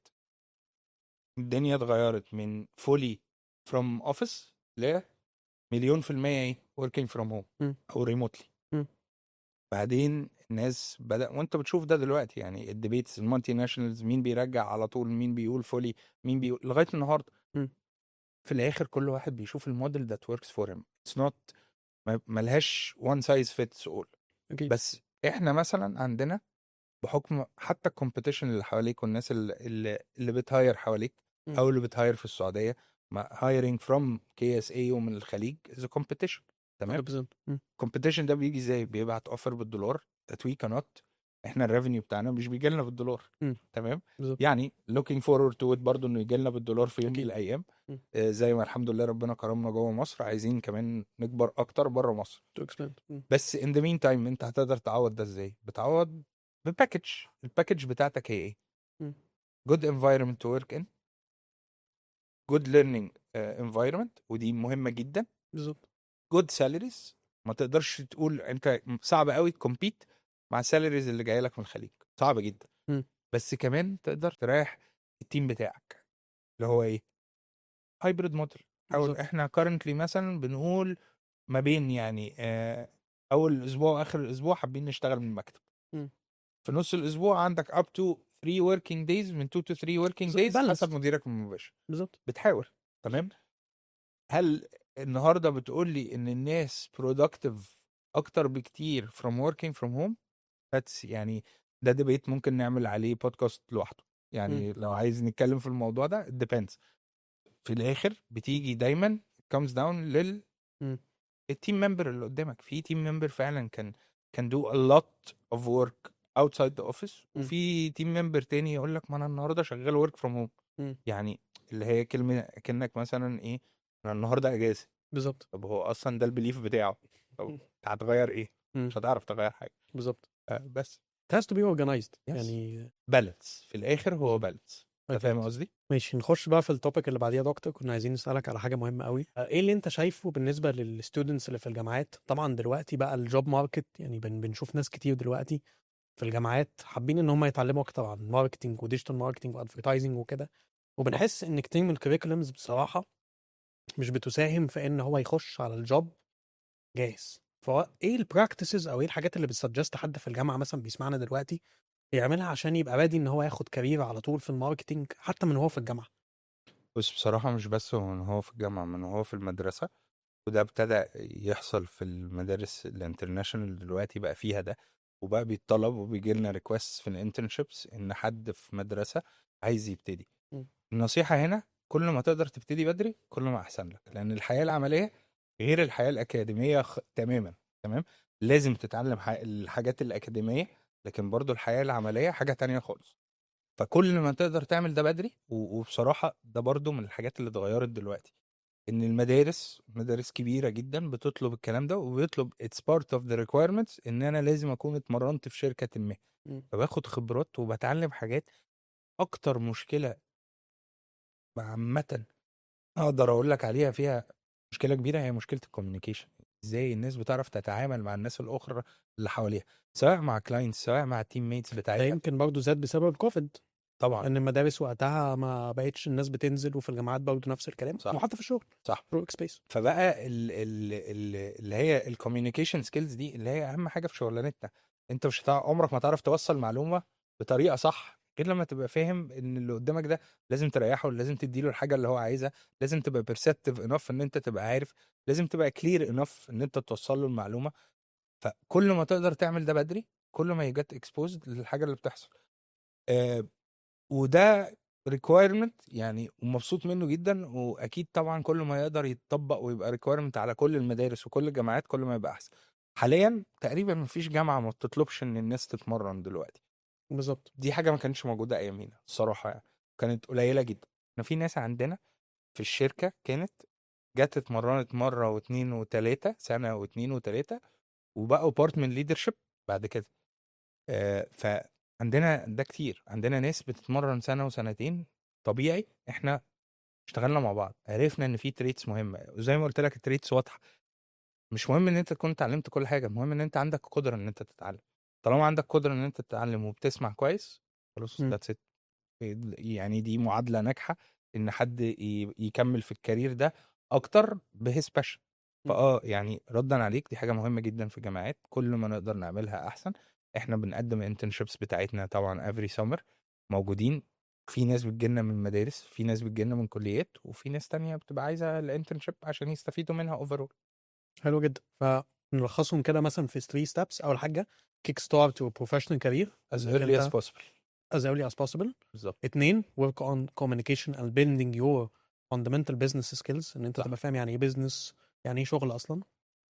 الدنيا اتغيرت من fully from office ل مليون في المية ايه working from home م. او remotely. م. بعدين الناس بدأ، وانت بتشوف ده دلوقتي، يعني الديبيتس المالتي ناشونالز، مين بيرجع على طول، مين بيقول فولي، مين بيقول لغاية النهاردة. م. في الاخر كل واحد بيشوف الموديل that works for him. It's not ما- ملهاش one size fits all. أكيد. بس احنا مثلا عندنا بحكم حتى الكومبيتيشن اللي حواليك والناس اللي اللي, اللي بتهاير حواليك م. او اللي بتهاير في السعودية، هايرنج فروم كي اس اي ومن الخليج is a competition. تمام. مية بالمية. م. الكومبيتيشن ده بيجي ازاي؟ بيبعت اوفر بالدولار that we cannot. احنا الريفينيو بتاعنا مش بيجي لنا بالدولار. م. تمام. بالظبط. يعني looking forward to it برضه انه يجي لنا بالدولار في يوم من أكيد. الايام. م. آه، زي ما الحمد لله ربنا كرمنا جوه مصر، عايزين كمان نكبر اكتر بره مصر. to expand. م. بس in the meantime انت هتقدر تعوض ده ازاي؟ بتعوض بباكج. الباكج بتاعتك هي ايه؟ م. good environment to work in, good learning uh, environment ودي مهمة جدا. بالظبط. good salaries. ما تقدرش تقول انت صعب قوي تكمبيت مع السالاريز اللي جايه لك من الخليج، صعب جدا. م. بس كمان تقدر تريح التيم بتاعك اللي هو ايه هايبريد موديل. او بالظبط. احنا currently مثلا بنقول ما بين يعني آه، اول اسبوع واخر الاسبوع حابين نشتغل من المكتب. م. في نص الاسبوع عندك up to three working days، من two to three working بالظبط. days حسب balanced. مديرك المباشر. بالظبط. بتحاول. تمام. هل النهارده بتقول لي ان الناس productive اكتر بكتير from working from home؟ بس يعني ده ديبيت ممكن نعمل عليه بودكاست لوحده. م. يعني لو عايز نتكلم في الموضوع ده it depends. في الاخر بتيجي دايما comes down لل م. التيم ممبر اللي قدامك. في تيم ممبر فعلا كان كان do a lot of work اوتسايد ذا اوفيس، مم. وفي تيم ممبر تاني يقول لك ما انا النهارده شغال ورك فروم هوم. مم. يعني اللي هي كلمه كأنك مثلا ايه، انا النهارده اجازه. بالظبط. طب هو اصلا ده البليف بتاعه. طب مم. هتغير ايه؟ مم. مش هتعرف تغير حاجه. بالظبط. آه بس it has to be organized يس يعني. بالانس في الاخر، هو مم. بالانس. انت اكيد. فاهم قصدي؟ ماشي، نخش بقى في التوبيك اللي بعديها يا دكتور. كنا عايزين نسألك على حاجة مهمة قوي. آه، ايه اللي انت شايفه بالنسبة للستودنتس اللي في الجامعات؟ طبعا دلوقتي بقى الجوب ماركت يعني بن بنشوف ناس كتير دلوقتي في الجامعات حابين ان هم يتعلموا اكتر عن ماركتنج وديجيتال ماركتنج وادفرتايزنج وكده، وبنحس ان كتير من الكريكولمز بصراحة مش بتساهم في ان هو يخش على الجوب جاهز. فهو ايه البراكتسز او ايه الحاجات اللي بتسجست حد في الجامعة مثلا بيسمعنا دلوقتي يعملها عشان يبقى بادي ان هو ياخد كارير على طول في الماركتنج حتى من هو في الجامعة؟ بص بصراحه مش بس من هو في الجامعه، من هو في المدرسه. وده ابتدى يحصل في المدارس الانترناشونال دلوقتي، بقى فيها ده. وبقى بيتطلب وبيجي لنا ريكوست في الانترنشيبس ان حد في مدرسة عايز يبتدي. م. النصيحة هنا كل ما تقدر تبتدي بدري كل ما احسن لك، لان الحياة العملية غير الحياة الأكاديمية خ... تماما. تمام. لازم تتعلم ح... الحاجات الأكاديمية، لكن برضو الحياة العملية حاجة تانية خالص. فكل ما تقدر تعمل ده بدري، و... وبصراحة ده برضو من الحاجات اللي اتغيرت دلوقتي، ان المدارس مدارس كبيره جدا بتطلب الكلام ده، وبيطلب it's part of the requirements ان انا لازم اكون اتمرنت في شركه ما. م. فباخد خبرات وبتعلم حاجات. اكتر مشكله عامه اقدر اقول لك عليها فيها مشكله كبيره، هي مشكله الكوميونيكيشن. ازاي الناس بتعرف تتعامل مع الناس الاخرى اللي حواليها، سواء مع كلاينتس سواء مع التيم ميتس ده بتاعتها. يمكن برضه زاد بسبب الكوفيد، طبعا. ان المدارس وقتها ما بقتش الناس بتنزل، وفي الجامعات برضه نفس الكلام صح وحتى في الشغل صح. ورك سبيس. فبقى ال ال ال اللي هي الكوميونيكيشن سكيلز دي اللي هي اهم حاجه في شغلانتنا. انت مش هتع... عمرك ما تعرف توصل معلومه بطريقه صح غير لما تبقى فاهم ان اللي قدامك ده لازم تريحه، لازم تديله الحاجه اللي هو عايزها، لازم تبقى بيرسبتيف انف ان انت تبقى عارف، لازم تبقى كلير انف ان انت توصل له المعلومه. فكل ما تقدر تعمل ده بدري كل ما يجت اكسبوزد للحاجه اللي بتحصل. آه وده ريكويرمنت يعني، ومبسوط منه جدا. واكيد طبعا كل ما يقدر يتطبق ويبقى ريكويرمنت على كل المدارس وكل الجامعات كل ما يبقى احسن. حاليا تقريبا مفيش جامعه ما بتطلبش ان الناس تتمرن دلوقتي. بالظبط. دي حاجه ما كانتش موجوده ايامينا الصراحه يعني، كانت قليله جدا. احنا في ناس عندنا في الشركه كانت جت اتمرنت مره واتنين وتلاته، سنه واتنين وتلاته، وبقوا بارت من ليدرشيب بعد كده. آه، فعندنا ده كتير، عندنا ناس بتتمرن سنة وسنتين طبيعي. احنا اشتغلنا مع بعض عرفنا ان في تريتس مهمة، وزي ما قلت لك التريتس واضحة. مش مهم ان انت تكون اتعلمت كل حاجة، المهم ان انت عندك قدرة ان انت تتعلم. طالما عندك قدرة ان انت تتعلم وبتسمع كويس خلاص م. that's it. يعني دي معادلة ناجحة ان حد ي- يكمل في الكارير ده اكتر بهيز باشن. م. فاه يعني ردا عليك، دي حاجة مهمة جدا في الجامعات، كل ما نقدر نعملها احسن. احنا بنقدم internships بتاعتنا طبعا every summer موجودين. في ناس بتجيلنا من مدارس، في ناس بتجيلنا من كليات، وفي ناس تانية بتبقى عايزة الانترنشيب عشان يستفيدوا منها overall. حلو جدا. فنلخصهم كده مثلا في ثلاثة ستابس. اول حاجه كيك ستارت تو بروفيشنال كارير، as انك early as انت possible. as early as possible. بالظبط. اتنين work on communication and building your fundamental business skills، ان انت صح. تبقى فاهم يعني ايه بيزنس، يعني ايه شغل اصلا.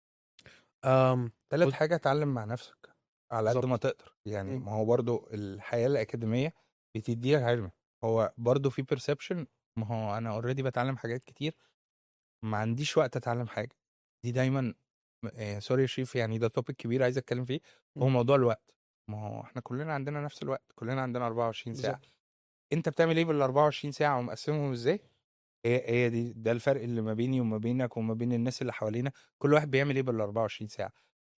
أم تالت حاجة اتعلم مع نفسك على قد ما بالظبط. تقدر. يعني م. ما هو برضو الحياة الأكاديمية بتديلك علم، هو برضو في perception. ما هو أنا اوريدي بتعلم حاجات كتير، ما عنديش وقت أتعلم حاجة. دي دايما آه سوري يا شريف، يعني ده توبيك كبير عايز أتكلم فيه. م. هو موضوع الوقت. ما هو احنا كلنا عندنا نفس الوقت، كلنا عندنا أربعة وعشرين ساعة. بالظبط. انت بتعمل ايه بال أربعة وعشرين ساعة ومقسمهم ازاي؟ هي هي دي ده الفرق اللي ما بيني وما بينك وما بين الناس اللي حوالينا. كل واحد بيعمل ايه بال أربعة وعشرين ساعة.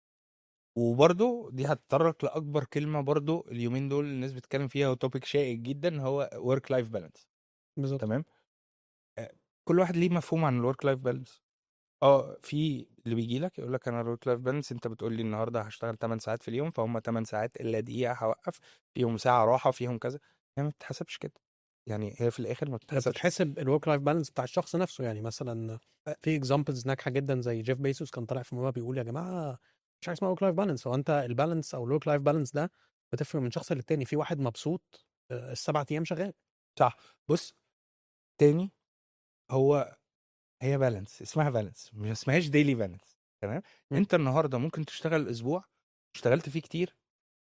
وبرضه دي هتطرق لاكبر كلمه برضه اليومين دول الناس بتتكلم فيها، وتوبيك شائك جدا، هو ورك لايف بالانس. بالظبط. تمام. آه، كل واحد ليه مفهوم عن الورك لايف بالانس. اه في اللي بيجي لك يقول لك انا الورك لايف بالانس، انت بتقول لي النهارده هشتغل ثماني ساعات في اليوم، فهم ثماني ساعات الا دقيقه هوقف فيهم، ساعه راحه فيهم كذا. هي ما بتتحسبش كده. يعني هي في الاخر ما هي بتتحسبش. بتتحسب الورك لايف بالانس بتاع الشخص نفسه. يعني مثلا في اكزامبلز ناجحه جدا زي جيف بيسوس كان طالع في مره بيقول يا جماعه مش حاجه اسمها ورك لايف بالانس. هو انت البالانس او الورك لايف بالانس ده بتفرق من شخص للتاني. في واحد مبسوط آه، السبع ايام شغال. صح. بص تاني، هو هي بالانس اسمها بالانس، ما اسمهاش ديلي بالانس. تمام. م. انت النهارده ممكن تشتغل اسبوع اشتغلت فيه كتير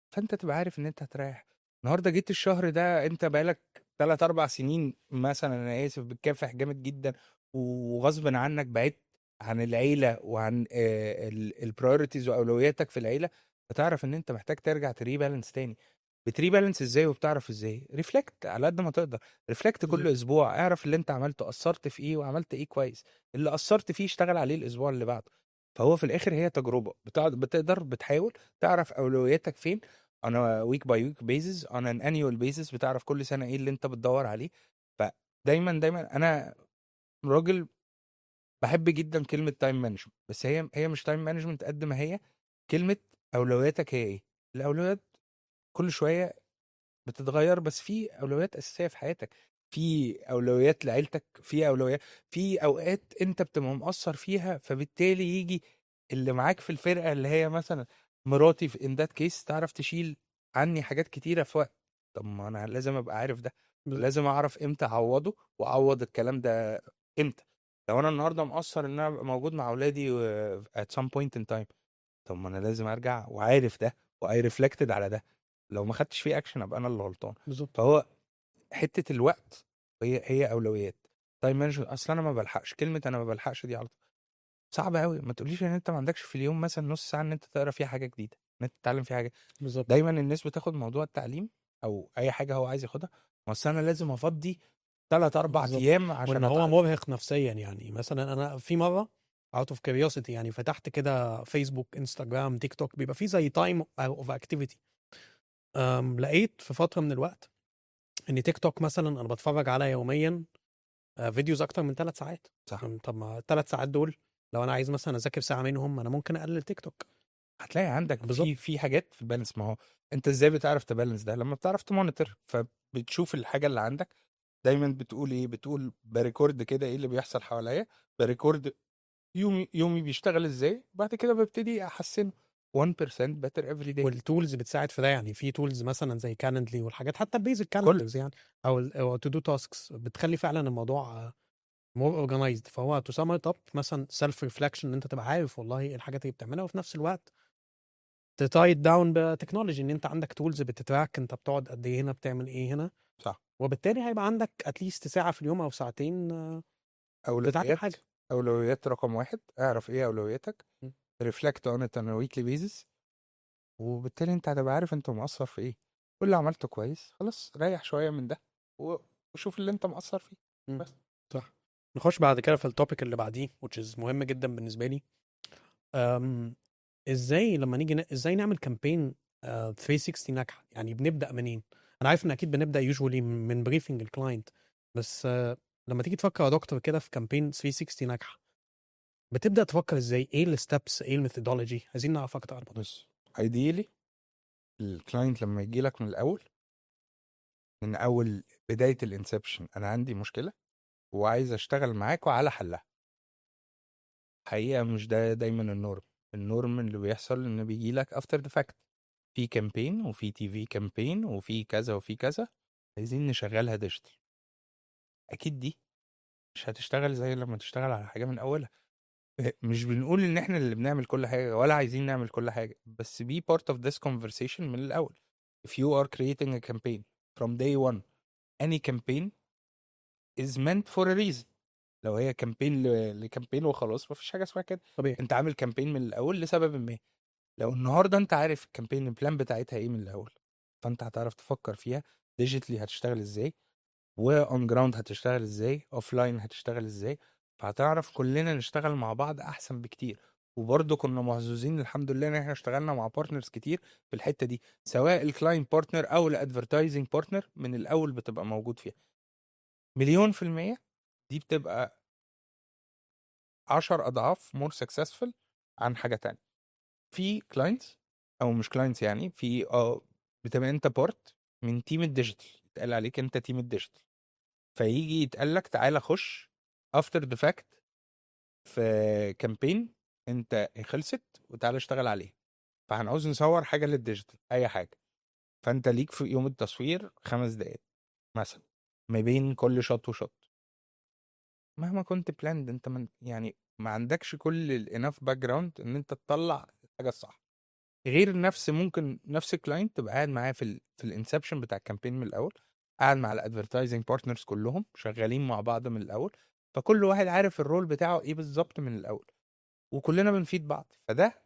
فانت تبقى عارف ان انت هتريح. النهارده جيت الشهر ده انت بقالك ثلاث اربع سنين مثلا، انا اسف، بتكافح جامد جدا، وغصب عنك بعدت عن العيله وعن البرايورتيز واولوياتك في العيله، فتعرف ان انت محتاج ترجع تري بالانس تاني. بتري بالانس ازاي وبتعرف ازاي؟ ريفلكت على قد ما تقدر، ريفلكت كل بالظبط. اسبوع، اعرف اللي انت عملته قصرت في ايه وعملت ايه كويس، اللي قصرت فيه اشتغل عليه الاسبوع اللي بعده. فهو في الاخر هي تجربه، بتقعد بتقدر بتحاول تعرف اولوياتك فين on a week by week basis on an annual basis، بتعرف كل سنة ايه اللي انت بتدور عليه. فدايما دايما انا راجل بحب جدا كلمة تايم مانجمنت، بس هي هي مش تايم مانجمنت قد ما هي كلمة اولوياتك هي ايه. الاولويات كل شوية بتتغير، بس في اولويات اساسية في حياتك، في اولويات لعيلتك، في اولويات في اوقات انت بتبقى مقصر فيها، فبالتالي يجي اللي معاك في الفرقة اللي هي مثلا مراتي في ان ذات كيس تعرف تشيل عني حاجات كتيرة في وقت. طب ما انا لازم ابقى عارف ده، بالظبط. لازم اعرف امتى اعوضه واعوض الكلام ده امتى. لو انا النهارده مقصر ان انا ابقى موجود مع اولادي و- at some point in time، طب ما انا لازم ارجع وعارف ده واي ريفلكتد على ده. لو ما خدتش فيه اكشن ابقى انا اللي غلطان. بالظبط. فهو حته الوقت هي هي اولويات. تايم مانجمنت، اصل انا ما بلحقش، كلمه انا ما بلحقش دي على طول صعبه قوي. ما تقوليش ان انت ما عندكش في اليوم مثلا نص ساعه ان انت تقرا فيها حاجه جديده، ان انت تتعلم فيها حاجه. بالظبط. دايما الناس بتاخد موضوع التعليم او اي حاجه هو عايز ياخدها، بس انا لازم افضي ثلاث اربع بالظبط. ايام وان عشان هو اتعلم. مرهق نفسيا. يعني مثلا انا في مره out of curiosity يعني فتحت كده فيسبوك، انستجرام، تيك توك، بيبقى فيه زي تايم اوف اكتيفيتي. لقيت في فتره من الوقت ان تيك توك مثلا انا بتفرج على يوميا آه، فيديوز اكتر من ثلاث ساعات. صح. أم، طب ما الثلاث ساعات دول لو انا عايز مثلا اذاكر ساعه منهم انا ممكن اقلل تيك توك. هتلاقي عندك بالظبط. في في حاجات في البالانس. ما هو انت ازاي بتعرف تبالانس ده؟ لما بتعرف تمونيتور، فبتشوف الحاجه اللي عندك. دايما بتقول ايه؟ بتقول بريكورد كده ايه اللي بيحصل حواليا، بريكورد يومي يومي بيشتغل ازاي، بعد كده ببتدي احسن واحد بالمية better every day. والتولز بتساعد في ده. يعني في تولز مثلا زي كالندلي والحاجات، حتى البيزك كل كالندرز يعني، او ال- او تو دو تاسكس، بتخلي فعلا الموضوع مور اورجانيزد. فهو تو سم ات اب مثلا سيلف ريفلكشن، ان انت تبقى عارف والله ايه الحاجات اللي بتعملها، وفي نفس الوقت تتايد داون بتكنولوجي، ان انت عندك تولز بتتراك انت بتقعد قد ايه هنا، بتعمل ايه هنا. صح. وبالتالي هيبقى عندك اتليست ساعه في اليوم او ساعتين آه، تتعلم اولويات، حاجه. اولويات رقم واحد، اعرف ايه اولوياتك، م. ريفلكت اون ات on a weekly basis، وبالتالي انت هتبقى عارف انت مقصر في ايه. كل اللي عملته كويس خلاص ريح شويه من ده و- وشوف اللي انت مقصر فيه م. بس. صح. نخش بعد كده في التوبيك اللي بعديه which is مهم جدا بالنسبه لي. أم ازاي لما نيجي ن... ازاي نعمل كامبين ثلاثمية وستين ناجحه؟ يعني بنبدا منين؟ انا عارف ان اكيد بنبدا يوجوالي من بريفنج الكلاينت، بس آه، لما تيجي تفكر يا دكتور كده في كامبين ثلاثمية وستين ناجحه، بتبدا تفكر ازاي؟ ايه الستبس؟ ايه الميثودولوجي؟ عايزين نعرف اكتر عن الموضوع. بص، ايديلي الكلاينت لما يجي لك من الاول، من اول بدايه الانسبشن، انا عندي مشكله وعايز اشتغل معاك وعلى حلها. حقيقه مش ده دايما النورم. النورم اللي بيحصل ان بيجي لك افتر ذا فاكت، في كامبين وفي تي في كامبين وفي كذا وفي كذا، عايزين نشغلها ديجيتال. اكيد دي مش هتشتغل زي لما تشتغل على حاجه من اولها. مش بنقول ان احنا اللي بنعمل كل حاجه ولا عايزين نعمل كل حاجه، بس be part of this conversation من الاول. if you are creating a campaign from day one, any campaign is meant for a reason. لو هي كامبين ل... لكامبين وخلاص مفيش حاجه اسمها كده. طبيعي. انت عامل كامبين من الاول لسبب ما. لو النهارده انت عارف الكامبين البلان بتاعتها ايه من الاول، فانت هتعرف تفكر فيها ديجيتالي هتشتغل ازاي، واون جراوند هتشتغل ازاي، اوف لاين هتشتغل ازاي. فهتعرف كلنا نشتغل مع بعض احسن بكتير. وبرضه كنا محظوظين الحمد لله ان احنا اشتغلنا مع بارتنرز كتير في الحته دي، سواء الكلاينت بارتنر او الادفرتايزنج بارتنر، من الاول بتبقى موجود فيها مليون في الميه. دي بتبقى عشر اضعاف مور سكسسفul عن حاجه تانية. في كلاينتس او مش كلاينتس، يعني في اه بتبقى انت بارت من تيم الديجيتال، يتقال عليك انت تيم الديجيتال، فيجي يتقال لك تعالى خش افتر ذا فاكت في كامبين انت خلصت وتعالى اشتغل عليها. فهنعوز نصور حاجه للديجيتال، اي حاجه، فانت ليك في يوم التصوير خمس دقايق مثلا ما بين كل شوت وشوت. مهما كنت بلاند انت من يعني ما عندكش كل الاناف باك جراوند ان انت تطلع الحاجه الصح. غير نفس ممكن نفس الكلاينت تبقى قاعد معاه في ال في الانسبشن بتاع الكامبين من الاول، قاعد مع الادفرتايزنج بارتنرز كلهم شغالين مع بعض من الاول، فكل واحد عارف الرول بتاعه ايه بالظبط من الاول، وكلنا بنفيد بعض. فده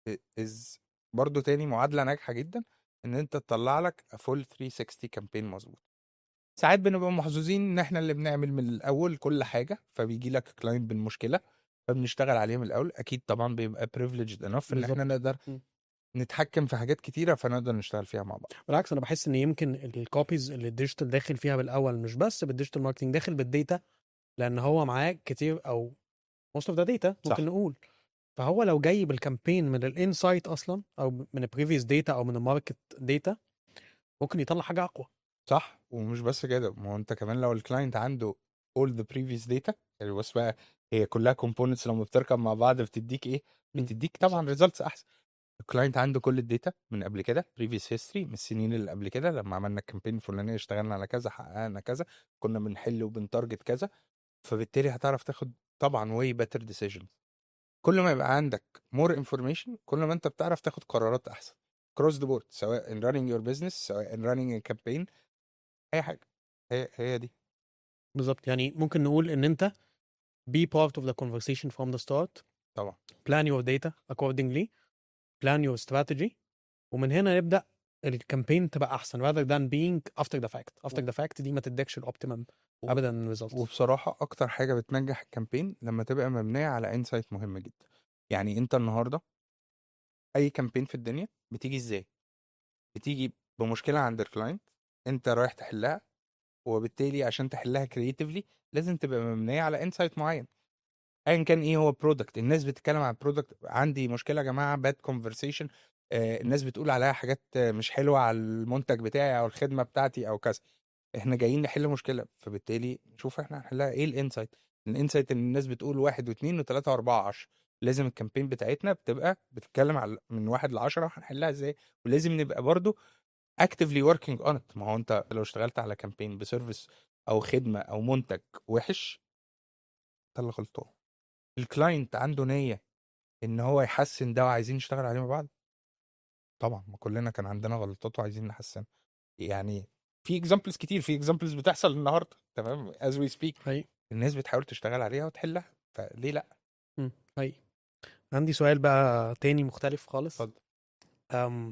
از برضو تاني معادله ناجحه جدا ان انت تطلع لك فول ثلاثمية وستين كامبين مظبوط. ساعات بنبقى محظوظين ان احنا اللي بنعمل من الاول كل حاجه، فبيجي لك كلاينت بالمشكله فبنشتغل عليه من الاول. اكيد طبعا بيبقى privileged enough ان احنا بالظبط. نقدر مم. نتحكم في حاجات كتيره فنقدر نشتغل فيها مع بعض. بالعكس انا بحس ان يمكن الكوبيز اللي الديجيتال داخل فيها بالاول مش بس بالديجيتال ماركتنج، داخل بالديتا، لان هو معاه كتير او most of the data ممكن صح. نقول. فهو لو جاي بالكامبين من الانسايت اصلا او من البريفيوس داتا او من الماركت داتا، ممكن يطلع حاجه اقوى. صح. ومش بس كده، ما هو انت كمان لو الكلاينت عنده all the previous data، يعني بس بقى هي كلها components لما بتركب مع بعض بتديك ايه؟ مم. بتديك طبعا results احسن. الكلاينت عنده كل الداتا من قبل كده، previous history من السنين اللي قبل كده، لما عملنا الكامبين الفلانيه اشتغلنا على كذا، حققنا كذا، كنا بنحل وبنتارجت كذا، فبالتالي هتعرف تاخد طبعا way better decisions. كل ما يبقى عندك more information كل ما انت بتعرف تاخد قرارات احسن cross the board، سواء in running your business سواء in running a campaign، اي حاجه. هي هي دي بالظبط. يعني ممكن نقول ان انت be part of the conversation from the start, طبعا. plan your data accordingly, plan your strategy، ومن هنا نبدا الكامبين تبقى احسن rather than being after the fact. after the fact دي ما تديكش الاوبتيمم و- ابدا results. وبصراحه اكتر حاجه بتنجح الكامبين لما تبقى مبنيه على انسايت مهم جدا. يعني انت النهارده اي كامبين في الدنيا بتيجي ازاي؟ بتيجي بمشكله عند الكلاينت انت رايح تحلها، وبالتالي عشان تحلها كرييتيفلي لازم تبقى مبنيه على انسايت معين. ايا كان ايه هو برودكت، الناس بتتكلم عن برودكت، عندي مشكله يا جماعه باد كونفرسيشن، الناس بتقول عليها حاجات آه، مش حلوه على المنتج بتاعي او الخدمه بتاعتي او كذا، احنا جايين نحل مشكله، فبالتالي نشوف احنا هنحلها ايه. الانسايت الانسايت ان الناس بتقول واحد واثنين وثلاثه واربعه عشر، لازم الكامبين بتاعتنا بتبقى بتتكلم على من واحد لعشرة وهنحلها ازاي. ولازم نبقى برضو actively working on it. ما هو انت لو اشتغلت على كامبين بسيرفيس او خدمه او منتج وحش، انت اللي غلطان. الكلاينت عنده نيه ان هو يحسن ده وعايزين نشتغل عليه مع بعض، طبعا ما كلنا كان عندنا غلطات وعايزين نحسن. يعني في اكزامبلز كتير، في اكزامبلز بتحصل النهارده تمام as we speak، حقيقي. الناس بتحاول تشتغل عليها وتحلها، فليه لا؟ مم. حقيقي. عندي سؤال بقى تاني مختلف خالص. اتفضل. أم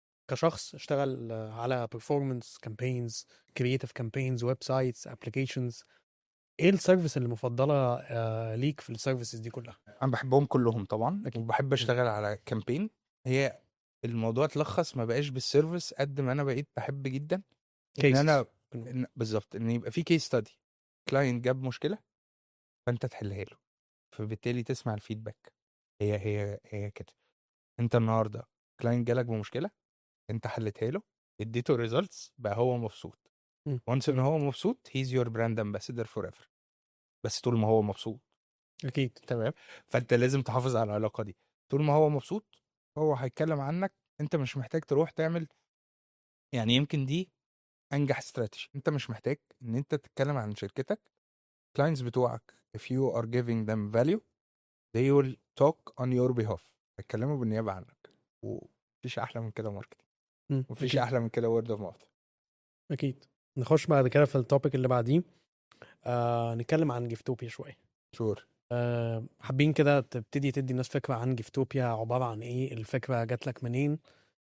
كشخص اشتغل على performance campaigns, creative campaigns, web sites, applications، ايه السيرفيس اللي مفضله آه، ليك في السيرفيسز دي كلها؟ انا بحبهم كلهم طبعا، أكيد. وبحب مم. اشتغل على كامبين. هي الموضوع اتلخص ما بقاش بالسيرفيس قد ما انا بقيت بحب جدا ان cases. انا إن بالظبط ان يبقى في كيس ستادي، كلاينت جاب مشكله فانت تحلها له، فبالتالي تسمع الفيدباك. هي هي هي كده. انت النهارده كلاينت جالك بمشكله، انت حلتها له، اديته ريزلتس، بقى هو مبسوط. مم. وانس ان هو مبسوط هيز يور براند امباسادور فور ايفر، بس طول ما هو مبسوط. اكيد. تمام. فانت لازم تحافظ على العلاقه دي. طول ما هو مبسوط هو هيتكلم عنك، انت مش محتاج تروح تعمل، يعني يمكن دي انجح استراتيجي. انت مش محتاج ان انت تتكلم عن شركتك. كلاينتس بتوعك if you are giving them value they will talk on your behalf، هيتكلموا بالنيابه عنك. ومفيش احلى من كده ماركتنج، مم. مفيش اكيد. احلى من كده word of mouth. اكيد. نخش بعد كده في التوبيك اللي بعديه. آه نتكلم عن جيفتوبيا شويه. شور. آه حابين كده تبتدي تدي الناس فكره عن جيفتوبيا عباره عن ايه، الفكره جات لك منين.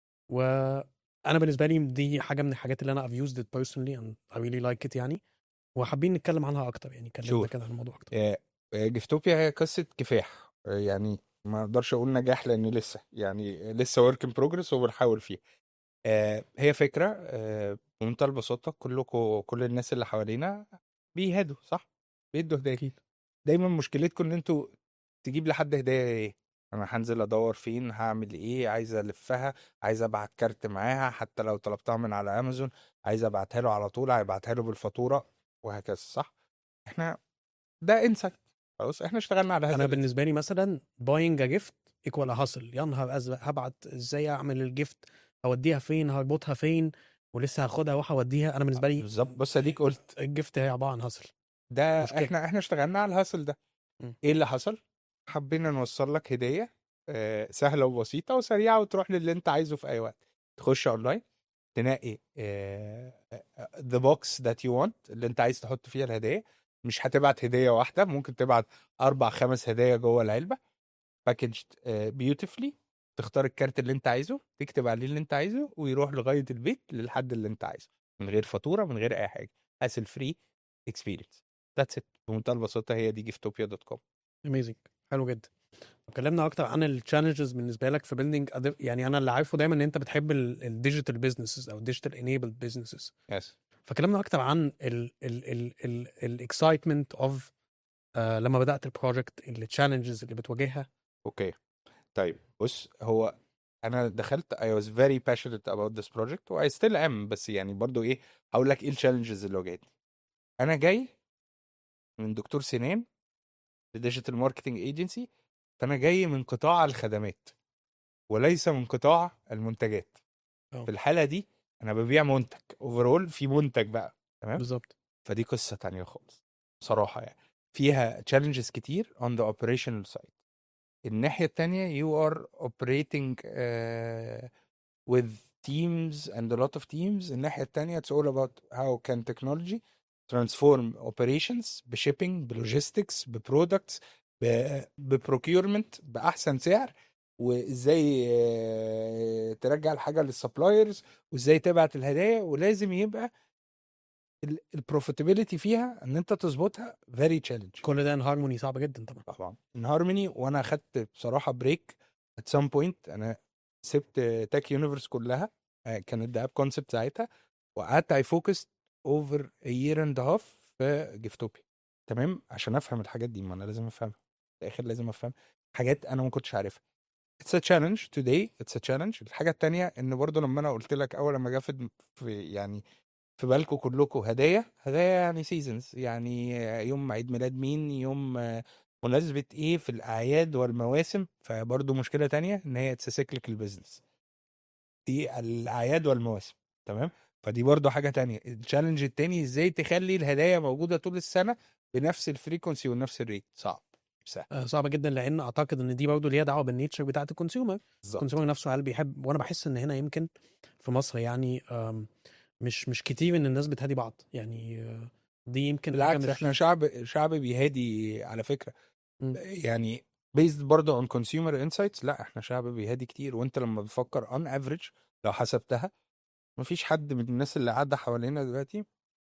وانا بالنسبه لي دي حاجه من الحاجات اللي انا I've used it personally and I really like it يعني، وحابين نتكلم عنها اكتر. يعني كلمنا شور. كده عن الموضوع اكتر. آه، آه، جيفتوبيا هي قصة كفاح. آه، يعني ما اقدرش اقول نجاح لاني لسه يعني لسه ورك ان بروجرس وبنحاول فيها. آه، هي فكرة آه، بمنتهى البساطة، كلكم كل الناس اللي حوالينا بيهدوا صح؟ بيدوا هدايا. اكيد. دايما مشكلتكم ان انتوا تجيب لحد هدايا ايه؟ انا هنزل ادور فين، هعمل ايه، عايز الفها، عايز ابعت كارت معاها، حتى لو طلبتها من على امازون عايز ابعتها له على طول، هيبعتها له بالفاتورة وهكذا صح؟ احنا ده انسايت، خلاص احنا اشتغلنا على هذا انا الانسايت. بالنسبه لي مثلا buying a gift equal a hustle. يا نهار ازرق، هبعت ازاي، اعمل الجيفت، هوديها فين، هربطها فين، ولسه هاخدها واروح اوديها. انا بالنسبه لي بالظبط. بص اديك قلت الجيفت هي عباره عن هاسل. ده، مشكله. احنا احنا اشتغلنا على الهاسل ده. م. ايه اللي حصل؟ حبينا نوصل لك هديه آه، سهله وبسيطه وسريعه، وتروح للي انت عايزه في اي وقت. تخش اونلاين، تنقي ذا بوكس ذات يو وانت اللي انت عايز تحط فيها الهدايا. مش هتبعت هديه واحده، ممكن تبعت اربع خمس هدايا جوه العلبه، باكج بيوتيفلي. تختار الكارت اللي انت عايزه، تكتب عليه اللي انت عايزه، ويروح لغايه البيت للحد اللي انت عايزه، من غير فاتوره، من غير اي حاجه. هاسل فري اكسبيرينس. ذاتس ات، بمنتهى البساطه. هي دي جيفتوبيا دوت كوم. اميزنج، حلو جدا. اتكلمنا اكتر عن التشالنجز بالنسبه لك في بيلدينج، يعني انا اللي عارفه دايما ان انت بتحب الديجيتال بزنسز او الديجيتال انيبلد بزنسز. يس. فكلمنا اكتر عن الاكسايتمنت اوف لما بدات البروجكت، التشالنجز اللي بتواجهها. اوكي. طيب بص، هو انا دخلت I was very passionate about this project و I still am، بس يعني برضو ايه، هقول لك ايه الchallenges اللي واجهتني. انا جاي من دكتور سنان لديجيتال ماركتنج ايجنسي، فانا جاي من قطاع الخدمات وليس من قطاع المنتجات. اه في الحالة دي انا ببيع منتج اوفرول، في منتج بقى، تمام. بالظبط. فدي قصة تانية خالص بصراحة، يعني فيها challenges كتير on the operational side. الناحية التانية you are operating uh, with teams and a lot of teams. الناحية التانية it's all about how can technology transform operations بشيبينج، بلوجيستكس، ببرودكتس، ببروكيورمنت بأحسن سعر، وازاي آه، ترجع الحاجة للسبلايرز، وازاي تبعت الهدايا. ولازم يبقى البروفيتابيلتي فيها ان انت تظبطها very challenging. كل ده ان هارموني صعب جدا طبعا. طبعا ان هارموني. وانا خدت بصراحه بريك at some point. انا سبت تاك يونيفرس كلها، آه، كانت ده اب كونسبت ساعتها، وقعدت اي فوكس اوفر a year and a half في جيفتوبيا، تمام، عشان افهم الحاجات دي. ما انا لازم افهمها في الاخر، لازم افهم حاجات انا ما كنتش عارفها. It's a challenge today, it's a challenge. الحاجة التانية ان برضو لما انا قلت لك اول لما جه في في- يعني في بالكم كلكم هدايا، هدايا يعني سيزونز، يعني يوم عيد ميلاد مين، يوم آه، مناسبة ايه في الأعياد والمواسم. فبرضه مشكلة تانية ان هي اتس سيكليكال بزنس، دي الأعياد والمواسم، تمام. فدي برضه حاجة تانية. التشالنج التاني ازاي تخلي الهدايا موجودة طول السنة بنفس الفريكونسي ونفس الريت. صعب، مش سهل. آه، صعبه جدا، لان اعتقد ان دي برضه ليها دعوه بالنيتشر بتاعه الكونسيومر. بالظبط. الكونسيومر نفسه هل بيحب؟ وانا بحس ان هنا يمكن في مصر يعني آم، مش مش كتير ان الناس بتهدي بعض يعني. آه، دي يمكن حاجه بالعكس، مش احنا شعب شعب بيهادي على فكرة. م. يعني based برضه on consumer insights، لا احنا شعب بيهادي كتير. وانت لما بتفكر on average لو حسبتها، مفيش حد من الناس اللي قاعدة حوالينا دلوقتي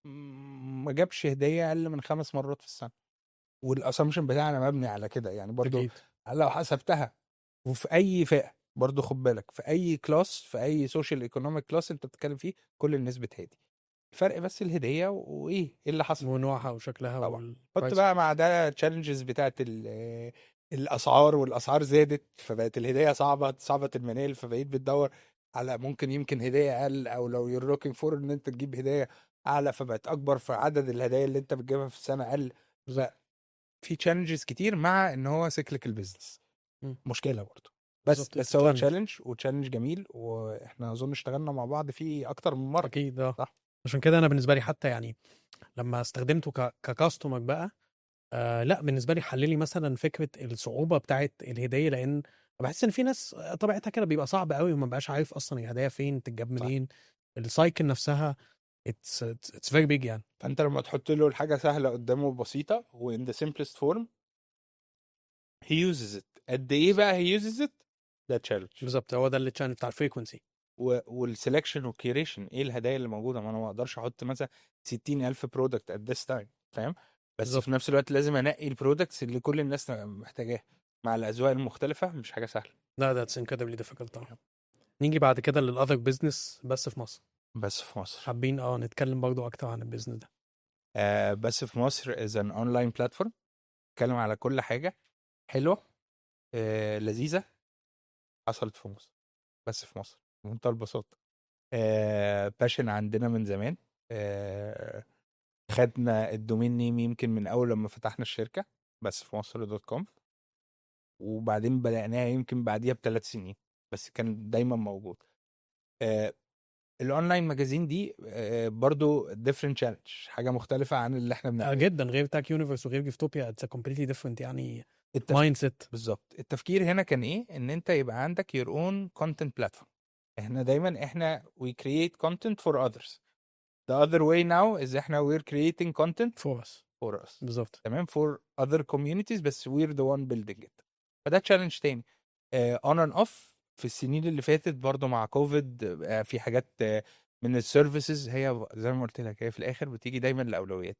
م- ما جابش هدية أقل من خمس مرات في السنة. والاسامبشن بتاعنا مبني على كده، يعني برضه اكيد. لو حسبتها. وفي أي فئة برضه خد بالك، في أي كلاس، في أي سوشيال ايكونوميك كلاس انت بتتكلم فيه، كل الناس بتهادي. الفرق بس الهدية وايه ايه اللي حصل. ونوعها وشكلها طبعا. حط والبرايس. بقى مع ده تشالنجز بتاعت ال- الاسعار، والاسعار زادت فبقت الهديه صعبه، صعبه المنال، فبقيت بتدور على ممكن يمكن هديه اقل، او لو يور لوكينج فور ان انت تجيب هديه اعلى فبقت اكبر، فعدد الهدايا اللي انت بتجيبها في السنه اقل. بالظبط. ففي تشالنجز كتير مع ان هو سيكليكال بزنس. م. مشكله برضه. بس بالظبط، بس اتس هو تشالنج. تشالنج، وتشالنج جميل، واحنا اظن اشتغلنا مع بعض فيه اكتر من مره. اكيد اه. صح. عشان كده انا بالنسبه لي حتى يعني لما استخدمته ك ككاستمر بقى، آه لا بالنسبه لي حل لي مثلا فكره الصعوبه بتاعه الهديه، لان بحس ان في ناس طبيعتها كده بيبقى صعب قوي وما بقاش عارف اصلا الهدايا فين تتجاب صح. منين. السايكل نفسها اتس اتس فيري بيج يعني. فانت لما تحط له الحاجه سهله قدامه بسيطه وان ذا simplest form he uses it. قد ايه بقى he uses it؟ ده تشالنج. بالظبط، هو ده اللي التشانل بتاع الفريكونسي. والسelection والكيوريشن، ايه الهدايا اللي موجوده. ما انا ما اقدرش احط مثلا ستين ألف برودكت at this time، فاهم. بس في بالظبط. نفس الوقت لازم انقي البرودكتس اللي كل الناس محتاجاها مع الاذواق المختلفه. مش حاجه سهله. لا ده اتس انكريدبلي ديفيكولت طبعا. نيجي بعد كده للاذر بزنس بس في مصر. بس في مصر. حابين اه نتكلم برضو اكتر عن البيزنس ده. آه بس في مصر is an online platform بتتكلم على كل حاجه حلوه، آه لذيذه، حصلت في مصر. بس في مصر بمنتهى البساطه. آه باشن عندنا من زمان. آه خدنا الدومين نيم يمكن من اول لما فتحنا الشركه، بس في مصر دوت كوم. وبعدين بدأناها يمكن بعديها بثلاث سنين، بس كان دايما موجود. آه الاونلاين ماجازين دي آه برضو different challenge، حاجه مختلفه عن اللي احنا آه بنعمله. جدا، غير تاك يونيفرس وغير جيفتوبيا اتس كومبليتلي ديفرنت يعني. التف... مايند سيت. بالظبط. التفكير هنا كان ايه؟ ان انت يبقى عندك your own content platform. احنا دايما احنا we create content for others. The other way now is احنا we're creating content for us for us. بالظبط. تمام. for other communities بس we're the one building it. فده تشالنج تاني. uh, on and off في السنين اللي فاتت برضو مع كوفيد. uh, في حاجات uh, من السيرفيسز هي زي ما قلت لك هي في الاخر بتيجي دايما لاولويات.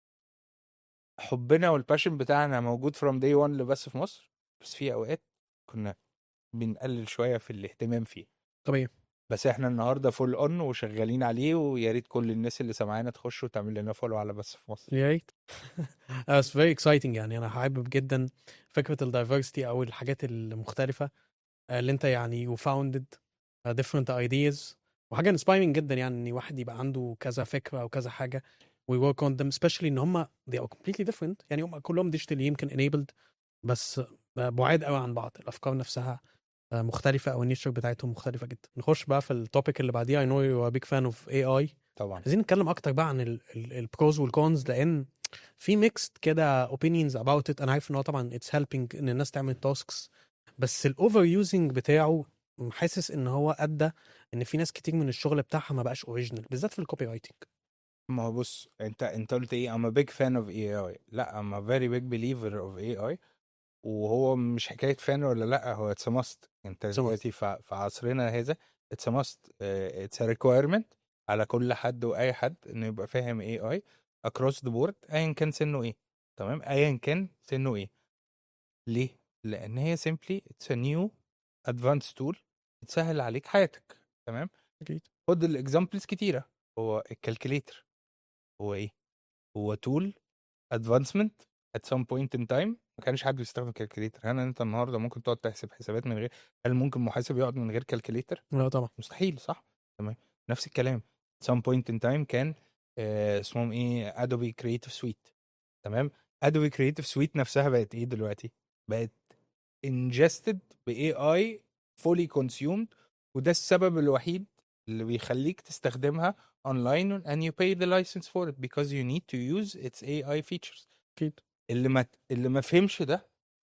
حبنا والباشن بتاعنا موجود from day one بس في مصر، بس في اوقات كنا بنقلل شويه في الاهتمام فيه. طبيعي. بس احنا النهارده فول اون وشغالين عليه، ويا ريت كل الناس اللي سامعانا تخش وتعمل لنا فولو على بس في مصر. يا ريت. It's very exciting. يعني انا حابب جدا فكره الدايفرسيتي او الحاجات المختلفه اللي انت يعني you founded different ideas، وحاجه inspiring جدا يعني ان واحد يبقى عنده كذا فكره او كذا حاجه we work on them especially ان هم they are completely different. يعني هم كلهم digital يمكن enabled بس بعاد قوي عن بعض. الافكار نفسها مختلفه او النيتشر بتاعتهم مختلفه جدا. نخش بقى في التوبيك اللي بعديها. I know you are a big fan of إيه آي. طبعا عايزين نتكلم اكتر بقى عن البروز والكونز، لان في ميكست كده opinions about it. انا عارف ان هو طبعا it's helping ان الناس تعمل تاسكس، بس الاوفر يوزنج بتاعه حاسس ان هو ادى ان في ناس كتير من الشغل بتاعها ما بقاش اوريجينال، بالذات في الكوبي رايتنج. ما هو بص، انت انت قلت ايه؟ I'm a big fan of إيه آي. لا I'm a very big believer of إيه آي. وهو مش حكايه فان ولا لا، هو it's a must. انت دلوقتي في في عصرنا هذا it's a must. uh, it's a requirement على كل حد واي حد انه يبقى فاهم إيه آي across the board ايا كان سنه ايه. تمام. ايا كان سنه ايه. ليه؟ لان هي simply it's a new advanced tool تسهل عليك حياتك. تمام. اكيد. خد الاكزامبلز كتيره. هو الكالكوليتر هو ايه؟ هو tool advancement at some point in time. ما كانش حد بيستخدم كالكوليتر. هل انت النهارده ممكن تقعد تحسب حسابات من غير؟ هل ممكن محاسب يقعد من غير كالكوليتر؟ لا طبعا مستحيل، صح؟ تمام. نفس الكلام at some point in time كان آه اسمهم ايه؟ ادوبي كرييتيف سويت. تمام. ادوبي كرييتيف سويت نفسها بقت ايه دلوقتي؟ بقت ingested ب إيه آي fully consumed. وده السبب الوحيد اللي بيخليك تستخدمها online and you pay the license for it because you need to use its إيه آي features. اكيد. اللي ما اللي ما فهمش ده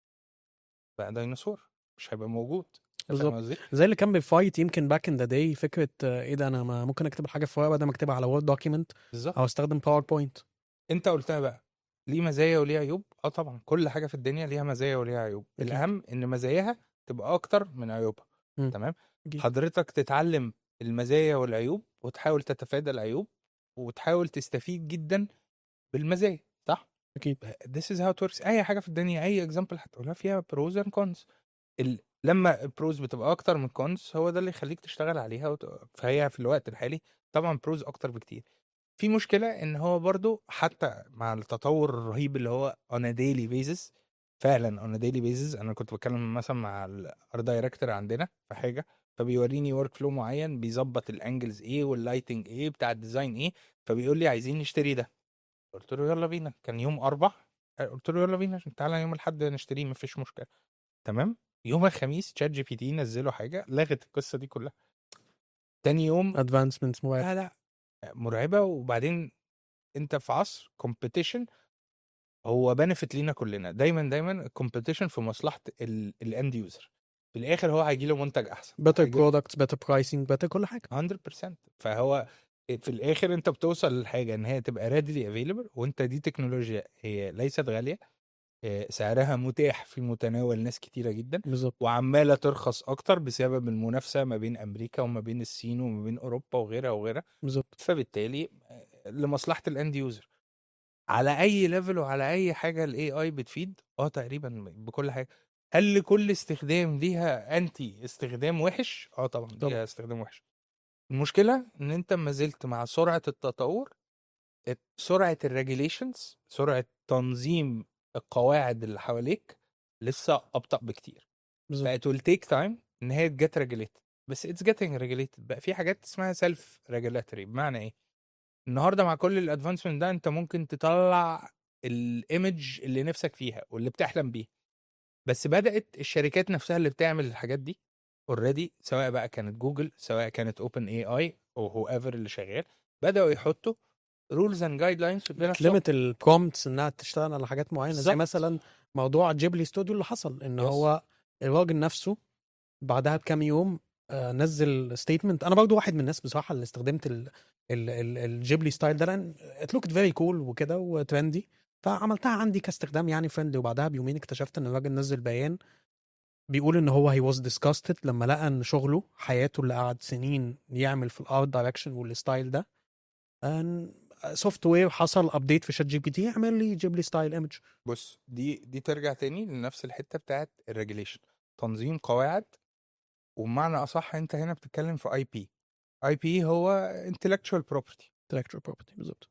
بقى ديناصور، مش هيبقى موجود. بالظبط. زي اللي كان بيفايت يمكن باك ان ذا داي فكره ايه ده، انا ما ممكن اكتب الحاجه في ورقه بدل ما اكتبها على وورد دوكيمنت او استخدم باوربوينت. انت قلتها بقى، ليه مزايا وليه عيوب. اه طبعا كل حاجه في الدنيا ليها مزايا وليها عيوب. أكيد. الاهم ان مزاياها تبقى اكتر من عيوبها. م. تمام. أكيد. حضرتك تتعلم المزايا والعيوب وتحاول تتفادى العيوب وتحاول تستفيد جدا بالمزايا، صح؟ اكيد. This is how it works. اي حاجه في الدنيا اي اكزامبل هتقولها فيها بروز اند كونز. ال... لما البروز بتبقى اكتر من كونز هو ده اللي يخليك تشتغل عليها وت... فهي في الوقت الحالي طبعا بروز اكتر بكتير. في مشكله ان هو برضو حتى مع التطور الرهيب اللي هو on a daily basis، فعلا on a daily basis. انا كنت بتكلم مثلا مع الار دايركتور عندنا في حاجه، فبيوريني ورك فلو معين بيظبط الانجلز ايه واللايتنج ايه بتاع الديزاين ايه، فبيقول لي عايزين نشتري ده. قلت له يلا بينا. كان يوم اربع، قلت له يلا بينا تعالى يوم الاحد نشتريه مفيش مشكله. تمام. يوم الخميس تشات جي بي تي نزلوا حاجه لغت القصه دي كلها. تاني يوم ادفانسمنتس لا لا مرعبه. وبعدين انت في عصر كومبيتيشن، هو بنفت لينا كلنا. دايما دايما الكومبيتيشن في مصلحه الاند يوزر. في الاخر هو هيجي له منتج احسن، better products better pricing better كل حاجه مية بالمية. فهو في الاخر انت بتوصل للحاجه ان هي تبقى readily available، وانت دي تكنولوجيا هي ليست غاليه، سعرها متاح في متناول ناس كتيره جدا. بالظبط. وعماله ترخص اكتر بسبب المنافسه ما بين امريكا وما بين الصين وما بين اوروبا وغيرها وغيرها. بالظبط. فبالتالي لمصلحه الاند يوزر على اي ليفل وعلى اي حاجه الاي اي بتفيد. اه تقريبا بكل حاجه. هل لكل استخدام ليها انتي استخدام وحش؟ اه طبعا ليها استخدام وحش. المشكله ان انت ما زلت مع سرعه التطور، سرعه الريجيليشنز، سرعه تنظيم القواعد اللي حواليك لسه ابطا بكتير. فات will take time ان هي تجت ريجوليتد. بس it's getting regulated. بقى في حاجات اسمها سيلف ريجولاتوري. بمعنى ايه؟ النهارده مع كل الادفانسمنت ده انت ممكن تطلع الايمج اللي نفسك فيها واللي بتحلم بيه. بس بدات الشركات نفسها اللي بتعمل الحاجات دي اوريدي، سواء بقى كانت جوجل سواء كانت اوبن اي اي او هو ايفر اللي شغال، بداوا يحطوا رولز اند جايد لاينز ليميت البرومبتس انها تشتغل على حاجات معينه. زي مثلا موضوع جيبلي ستوديو اللي حصل ان Yes. هو الراجل نفسه بعدها بكام يوم آه، نزل ستيتمنت. انا برضو واحد من الناس بصراحه اللي استخدمت ال ال ال الجيبلي ستايل ده لان ات لوكت فيري كول وكده وترندي، فعملتها عندي كاستخدام يعني فريندلي. وبعدها بيومين اكتشفت ان الراجل نزل بيان بيقول ان هو هي واز ديسكاستد لما لقى ان شغله حياته اللي قعد سنين يعمل في الارت دايركشن والستايل ده ان سوفت وير حصل ابديت في شات جي بي تي يعمل لي جيب لي ستايل ايمج. بص دي دي ترجع تاني لنفس الحته بتاعت الريجوليشن، تنظيم قواعد. وبمعنى اصح انت هنا بتتكلم في اي بي. اي بي هو intellectual property. intellectual property بالظبط.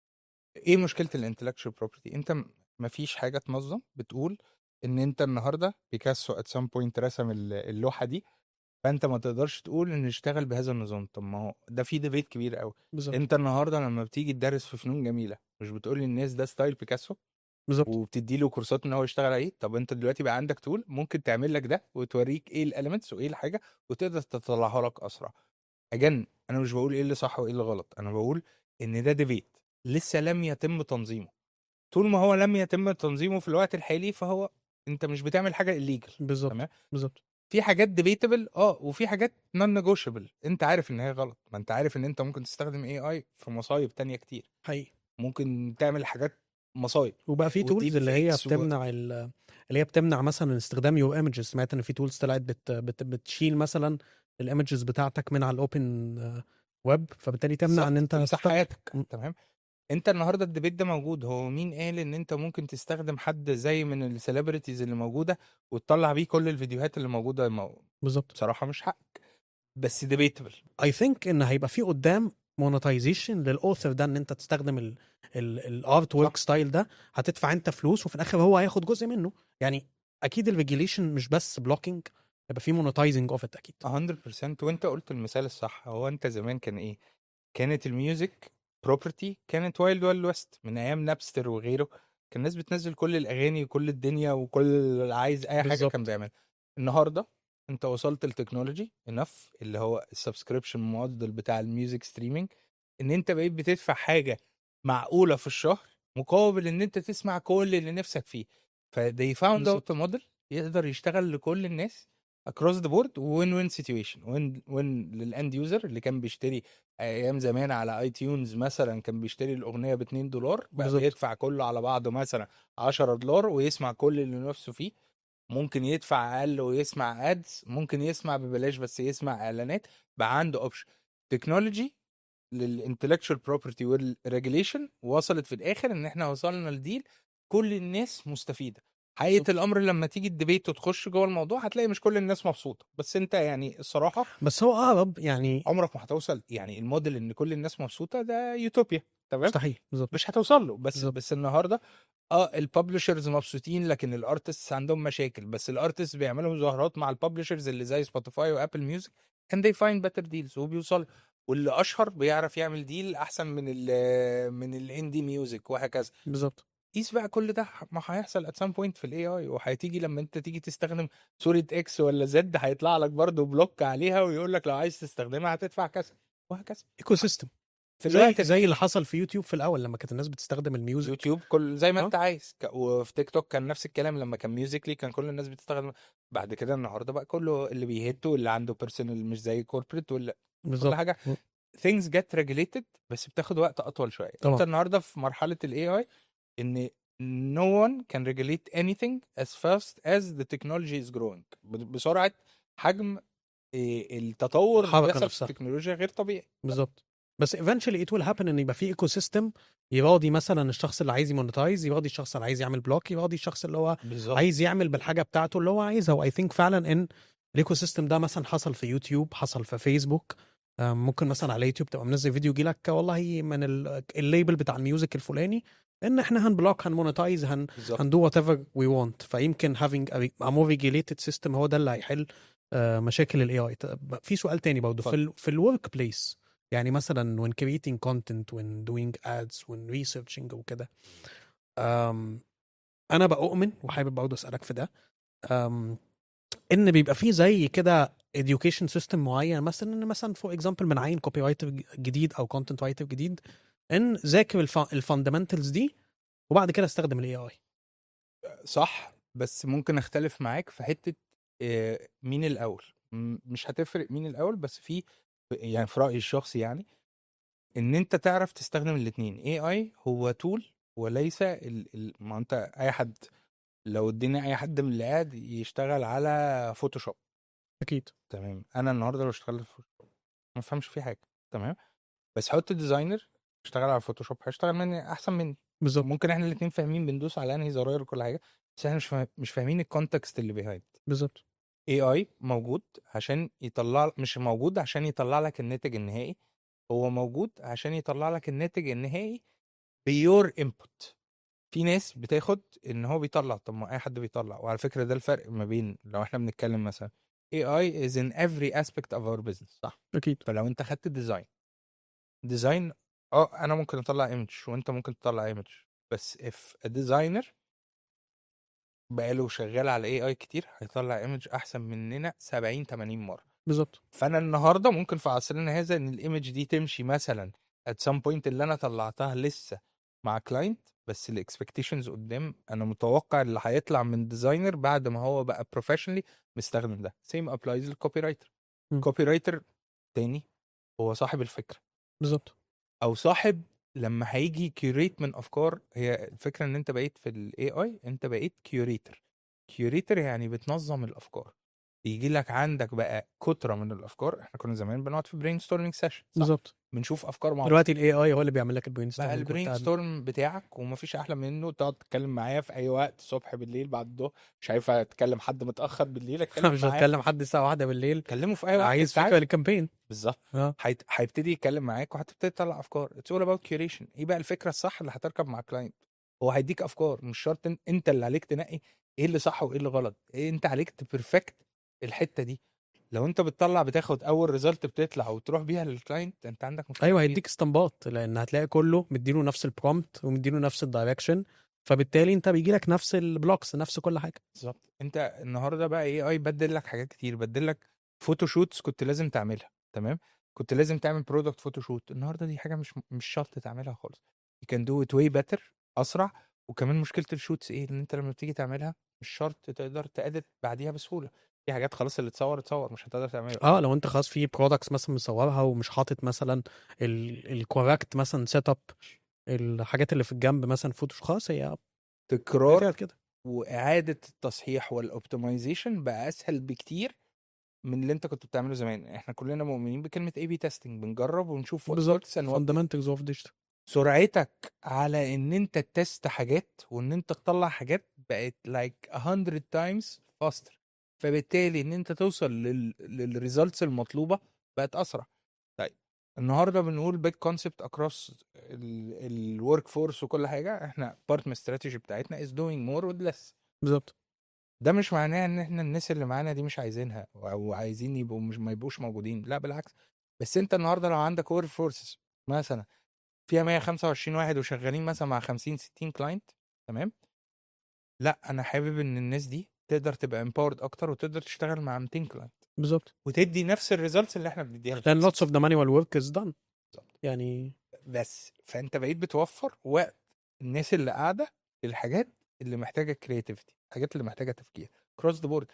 ايه مشكله الانتلكتشوال بروبرتي؟ انت م- مفيش حاجه تنظم بتقول ان انت النهارده بيكاسو at some point رسم ال- اللوحه دي، فانت ما تقدرش تقول ان اشتغل بهذا النظام. طب ما هو ده في ديبيت كبير قوي. بالظبط انت النهارده لما بتيجي تدرس في فنون جميله مش بتقول للناس ده ستايل بيكاسو بالظبط وبتدي له كورسات ان هو يشتغل عليه؟ طب انت دلوقتي بقى عندك تول ممكن تعمل لك ده وتوريك ايه الاليمنتس وايه الحاجه وتقدر تطلعها لك اسرع. اجن انا مش بقول ايه اللي صح وايه اللي غلط، انا بقول ان ده ديبيت لسه لم يتم تنظيمه. طول ما هو لم يتم تنظيمه في الوقت الحالي فهو انت مش بتعمل حاجه الليجل. بالظبط تمام. بالظبط في حاجات ديبيتبل اه وفي حاجات نون نيجوشيبل، انت عارف ان هي غلط. ما انت عارف ان انت ممكن تستخدم اي اي في مصايب تانية كتير، حقيقي. ممكن تعمل حاجات مصايب وبقى في تولز وديب اللي هي فيكس و... بتمنع ال- اللي هي بتمنع مثلا استخدام يور ايمجز. سمعت ان في تولز طلعت بت بت بتشيل مثلا الايمجز بتاعتك من على الاوبن ويب، فبالتالي تمنع ان بالظبط انت تمسح تستخدم. حياتك. م- تمام. انت النهارده الديبيت ده موجود، هو مين قال ان انت ممكن تستخدم حد زي من السليبرتيز اللي موجوده وتطلع بيه كل الفيديوهات اللي موجوده مو... بالظبط. بصراحه مش حقك، بس ديبيتبل. اي ثينك ان هيبقى في قدام مونetization للاوثر ده، ان انت تستخدم الارت ورك صح. ستايل ده، هتدفع انت فلوس وفي الاخر هو هياخد جزء منه. يعني اكيد الريجيليشن مش بس بلوكينج، يبقى في مونتايزنج اوف ات اكيد. مية بالمية. وانت قلت المثال الصح. هو انت زمان كان ايه؟ كانت الميوزك بروبرتي كانت وايلد وايلد ويست من ايام نابستر وغيره. كان الناس بتنزل كل الاغاني وكل الدنيا وكل اللي عايز اي حاجه كان بالظبط بيعمل. النهارده انت وصلت للتكنولوجي انف اللي هو السبسكريبشن موديل بتاع الميوزك ستريمينج، ان انت بقيت بتدفع حاجه معقوله في الشهر مقابل ان انت تسمع كل اللي نفسك فيه. فدي فاوند اوت بالظبط موديل يقدر يشتغل لكل الناس across the board وين وين سيتويشن. وين وين للاند يوزر اللي كان بيشتري ايام زمان على اي تيونز مثلا، كان بيشتري الاغنيه ب اتنين دولار، بقى بالظبط بيدفع كله على بعضه مثلا عشرة دولار ويسمع كل اللي نفسه فيه. ممكن يدفع اقل ويسمع ادز، ممكن يسمع ببلاش بس يسمع اعلانات. بقى عنده اوبشن. تكنولوجي للانتلكتشوال بروبرتي والريجوليشن وصلت في الاخر ان احنا وصلنا لديل كل الناس مستفيده. حقيقه بالظبط. الامر لما تيجي الديبيت وتخش جوه الموضوع هتلاقي مش كل الناس مبسوطه، بس انت يعني الصراحه بس هو اقرب يعني. عمرك ما هتوصل. يعني الموديل ان كل الناس مبسوطه ده يوتوبيا. تمام. مستحيل. بالظبط مش هتوصل له. بس بالظبط بس النهارده اه الببلشرز مبسوطين لكن الارتستس عندهم مشاكل. بس الارتست بيعملوا مظاهرات مع الببلشرز اللي زي سبوتيفاي وابل ميوزك and they find better deals وبيوصل. واللي اشهر بيعرف يعمل ديل احسن من ال من الاندي ميوزك وهكذا. بالظبط. قيس بقى كل ده ما هيحصل at some point في الاي اي، وهتيجي لما انت تيجي تستخدم صورة اكس ولا زد هيطلع لك برضه بلوك عليها ويقول لك لو عايز تستخدمها هتدفع كذا وهكذا. ايكو سيستم في زي الوقت زي اللي الحالي حصل في يوتيوب في الاول لما كانت الناس بتستخدم الميوزك. يوتيوب كل زي ما اه انت عايز ك- وفي تيك توك كان نفس الكلام لما كان ميوزيكلي كان كل الناس بتستخدم. بعد كده النهارده بقى كله اللي بيهت واللي عنده بيرسونال مش زي كوربريت ولا كل بالظبط حاجه. things get regulated بس بتاخد وقت اطول شويه. انت طبعا. النهارده في مرحله الاي اي ان no one can regulate anything as fast as the technology is growing. ب- بسرعه حجم إيه، التطور اللي الحركه بيحصل في نفسها. التكنولوجيا غير طبيعي. بالظبط. بس eventually it will happen ان يبقى في ايكو سيستم يراضي مثلا الشخص اللي عايز يمونتايز، يراضي الشخص اللي عايز يعمل بلوك، يراضي الشخص اللي هو بالظبط. عايز يعمل بالحاجه بتاعته اللي هو عايزها. واي ثينك فعلا ان الايكو سيستم ده مثلا حصل في يوتيوب، حصل في فيسبوك. آم، ممكن مثلا على يوتيوب تبقى منزل فيديو يجي لك والله من ال- الليبل بتاع الميوزك الفلاني ان احنا هنبلوك هنمونتايز هن بالظبط. هندو وات ايفر وي وانت. فيمكن having a more regulated system هو ده اللي هيحل آه، مشاكل الاي اي. في سؤال تاني برضه في اتفضل. ال في الورك بليس، يعني مثلا when creating content when doing ads when researching وكده. أم، انا بؤمن وحابب برضه اسالك في ده، أم، ان بيبقى فيه زي كده education system معين، مثلا ان مثلا فور اكزامبل بنعين كوبي رايتر جديد او كونتنت رايتر جديد ان ذاكر الفاندمنتالز دي وبعد كده استخدم الاي اي. صح، بس ممكن اختلف معاك في حته آه، مين الاول. م- مش هتفرق مين الاول، بس في يعني في رايي الشخصي يعني ان انت تعرف تستخدم الاثنين. اي اي هو تول وليس ال... ال... ما انت اي حد لو ادينا اي حد من اللي قاعد يشتغل على فوتوشوب، اكيد تمام، انا النهارده لو اشتغلت في فوتوشوب ما افهمش فيه حاجه، تمام، بس حط ديزاينر اشتغل على فوتوشوب هيشتغل مني احسن مني. بالظبط ممكن احنا الاثنين فاهمين بندوس على انهي زراير وكل حاجه، بس احنا مش فاهم... مش فاهمين الكونتكست اللي بيهايند. بالظبط اي اي موجود عشان يطلع، مش موجود عشان يطلع لك الناتج النهائي، هو موجود عشان يطلع لك الناتج النهائي بيور انبوت. في ناس بتاخد ان هو بيطلع، طب ما اي حد بيطلع. وعلى فكره ده الفرق ما بين لو احنا بنتكلم مثلا اي اي is in every aspect of our business، صح؟ اكيد فلو انت خدت ديزاين، ديزاين اه انا ممكن اطلع ايمج وانت ممكن تطلع ايمج، بس if a designer بقاله شغال على اي اي كتير هيطلع ايمج احسن مننا سبعين تمانين مره. بالظبط فانا النهارده ممكن في عصرنا هذا ان الايمج دي تمشي مثلا at some point اللي انا طلعتها لسه مع كلاينت، بس الاكسبكتيشنز قدام انا متوقع اللي هيطلع من ديزاينر بعد ما هو بقى بروفيشنالي مستخدم ده. سيم ابلايز للكوبي رايتر. مم. كوبي رايتر تاني هو صاحب الفكره، بالظبط او صاحب لما هيجي كيوريت من افكار. هي الفكره ان انت بقيت في الاي اي انت بقيت كيوريتر. كيوريتر يعني بتنظم الافكار، يجي لك عندك بقى كتره من الافكار. احنا كنا زمان بنقعد في برين ستورمينج سيشن، صح؟ بالظبط بنشوف افكار مع بعض. دلوقتي الاي اي هو اللي بيعمل لك البرين بقى ستورمنج البرين وانت ستورم بتاعك ومفيش احلى منه تقعد تتكلم معايا في اي وقت، صبح بالليل بعد الظهر، مش عارف اتكلم حد متاخر بالليل اتكلم مش معاه، هتكلم حد الساعه واحدة بالليل كلمه في اي وقت عايز انت فكره عايزه. للكامبين. بالظبط. اه هيت- هيبتدي يتكلم معاك وهتبتدي تطلع افكار. اتس اول اباوت كيوريشن. ايه بقى الفكره الصح اللي هتركب مع كلاينت؟ هو هيديك افكار، مش شرط ان- انت اللي عليك تنقي ايه اللي صح وايه اللي غلط. إيه انت عليك تبرفكت الحته دي. لو انت بتطلع بتاخد اول ريزلت بتطلع وتروح بيها للكلاينت، انت عندك مشكله ايوه كبيره. هيديك استنباط لان هتلاقي كله مديله نفس البرومبت ومديله نفس الدايركشن، فبالتالي انت بيجي لك نفس البلوكس نفس كل حاجه. بالظبط. انت النهارده بقى اي اي بدل لك حاجات كتير، بدل لك فوتوشوتس كنت لازم تعملها، تمام، كنت لازم تعمل برودكت فوتوشوت. النهارده دي حاجه مش مش شرط تعملها خالص. you can do it way better، اسرع. وكمان مشكله الشوتس ايه؟ ان انت لما بتيجي تعملها مش شرط تقدر تأدت بعديها بسهوله. في حاجات خلاص اللي اتصور اتصور مش هتقدر تعملها. اه لو انت خلاص في برودكتس مثلا مصورها ومش حاطط مثلا الكوركت مثلا سيت اب الحاجات اللي في الجنب مثلا فوتوش، خلاص هي تكرار بتاعت كده. واعاده التصحيح والاوبتمايزيشن بقى اسهل بكتير من اللي انت كنت بتعمله زمان. احنا كلنا مؤمنين بكلمه اي بي تيستنج، بنجرب ونشوف what بالظبط works and what fundamentals of digital. سرعتك على ان انت تست حاجات وان انت تطلع حاجات بقت like a hundred times faster. فبالتالي ان انت توصل لل للريزلتس المطلوبة بقت اسرع. طيب النهارده بنقول بيج كونسبت اكروس الورك فورس وكل حاجة، احنا بارت من الاستراتيجي بتاعتنا is doing more with less. بالظبط ده مش معناه ان احنا الناس اللي معانا دي مش عايزينها او عايزين يبقوا مش ما يبقوش موجودين، لا بالعكس. بس انت النهارده لو عندك ورك فورسز مثلا فيها مية وخمسة وعشرين واحد وشغالين مثلا مع خمسين ستين كلاينت، تمام، لا انا حابب ان الناس دي تقدر تبقى empowered اكتر وتقدر تشتغل مع ميتين كلاينت بالظبط وتدي نفس الريزلتس اللي احنا بنديها لان للشخص. lots of the manual work is done بالظبط. يعني. بس فانت بقيت بتوفر وقت الناس اللي قاعده للحاجات اللي محتاجه كرياتيفيتي، الحاجات اللي محتاجه تفكير كروس ذا بورد.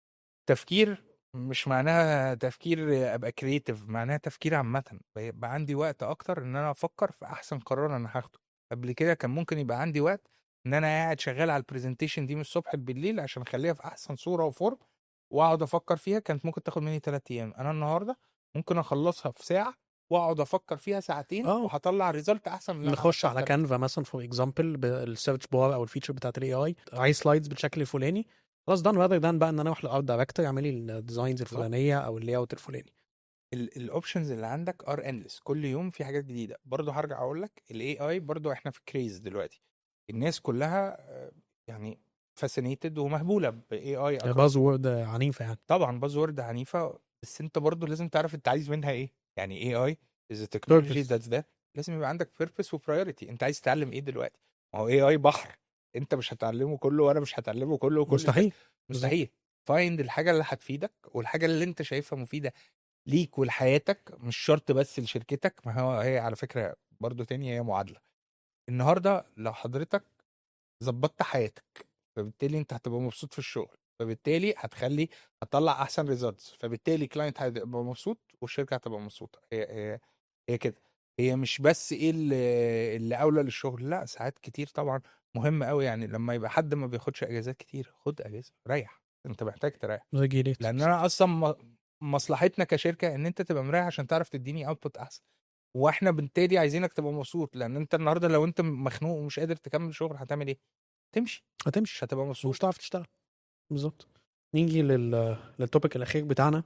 تفكير مش معناها تفكير ابقى كرياتيف، معناها تفكير عامه. بقى عندي وقت اكتر ان انا افكر في احسن قرار انا هاخده. قبل كده كان ممكن يبقى عندي وقت ان انا قاعد شغال على البرزنتيشن دي من الصبح بالليل عشان اخليها في احسن صوره وفورم واقعد افكر فيها، كانت ممكن تاخد مني ثلاثة ايام. انا النهارده ممكن اخلصها في ساعه واقعد افكر فيها ساعتين اه وهطلع ريزلت احسن من اللي انا نخش عملتها في على ثلاثة. كانفا مثلا فور اكزامبل بالسيرش بار او الفيتشر بتاعت الاي اي، عايز سلايدز بالشكل الفلاني، خلاص دان راذر دان بقى ان انا اروح للارت دايركتور يعمل لي الديزاينز بالظبط. الفلانيه او اللاي اوت الفلاني. الاوبشنز اللي عندك ار اندلس، كل يوم في حاجات جديده. برضه هرجع اقول لك الاي اي برضه احنا في كريز دلوقتي، الناس كلها آه، يعني فاسينيتد ومهبوله باي اي باز اكروس. وورد عنيفه يعني. طبعا باز وورد عنيفه، بس انت برضه لازم تعرف انت عايز منها ايه. يعني اي اي از تكنولوجي بيربس ذاتس ده، لازم يبقى عندك بيربس وبرايورتي. انت عايز تتعلم ايه دلوقتي؟ ما هو اي اي بحر، انت مش هتعلمه كله وانا مش هتعلمه كله وكل الناس. مستحيل. بالظبط مستحيل. فايند الحاجه اللي هتفيدك والحاجه اللي انت شايفها مفيده ليك ولحياتك، مش شرط بس لشركتك. ما هو هي على فكرة برضو تاني هي معادلة. النهاردة لو حضرتك ظبطت حياتك فبالتالي انت هتبقى مبسوط في الشغل، فبالتالي هتخلي هتطلع احسن ريزلتس، فبالتالي كلاينت هيبقى مبسوط والشركه هتبقى مبسوطه. هي هي هي كده. هي مش بس ايه اللي, اللي اولى للشغل، لا ساعات كتير طبعا مهم قوي. يعني لما يبقى حد ما بياخدش اجازات كتير، خد اجازه ريح، انت محتاج تريح. ريجيليت. لان انا اصلا م- مصلحتنا كشركه ان انت تبقى مريح عشان تعرف تديني اوتبوت احسن، واحنا بالتالي عايزينك تبقى مبسوط. لان انت النهارده لو انت مخنوق ومش قادر تكمل شغل هتعمل ايه؟ تمشي، مش هتمشي هتبقى ومش مبسوط. هتعرف تشتغل. بالظبط. نيجي لل للتوبيك الاخير بتاعنا.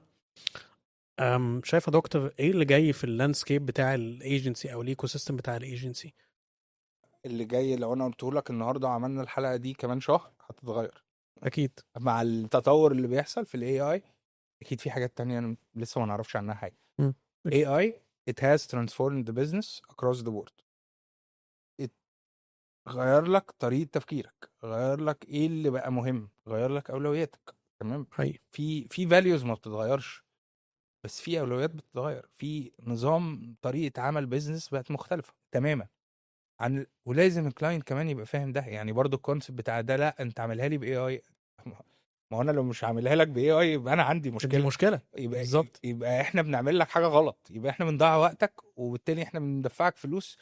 أم شايف يا دكتور ايه اللي جاي في اللاندسكيب بتاع الايجنسي او الايكو سيستم بتاع الايجنسي؟ اللي جاي لو انا قلت لك النهارده عملنا الحلقه دي كمان شهر هتتغير اكيد. مع التطور اللي بيحصل في الاي اي. اكيد في حاجات تانية انا لسه ما نعرفش عنها حاجه. مم. اي اي it has transformed the business across the board. it غير لك طريقه تفكيرك، غير لك ايه اللي بقى مهم، غير لك اولوياتك. تمام. حقيقي. في في values ما بتتغيرش، بس في اولويات بتتغير، في نظام طريقه عمل بيزنس بقت مختلفه تماما عن. ولازم الكلاينت كمان يبقى فاهم ده. يعني برضو الكونسيبت بتاع ده، لا انت عاملها لي باي اي، ما هو انا لو مش عاملها لك باي اي يبقى انا عندي دي مشكله. مشكله. يبقى بالظبط. يبقى احنا بنعمل لك حاجه غلط، يبقى احنا بنضيع وقتك، وبالتالي احنا بندفعك فلوس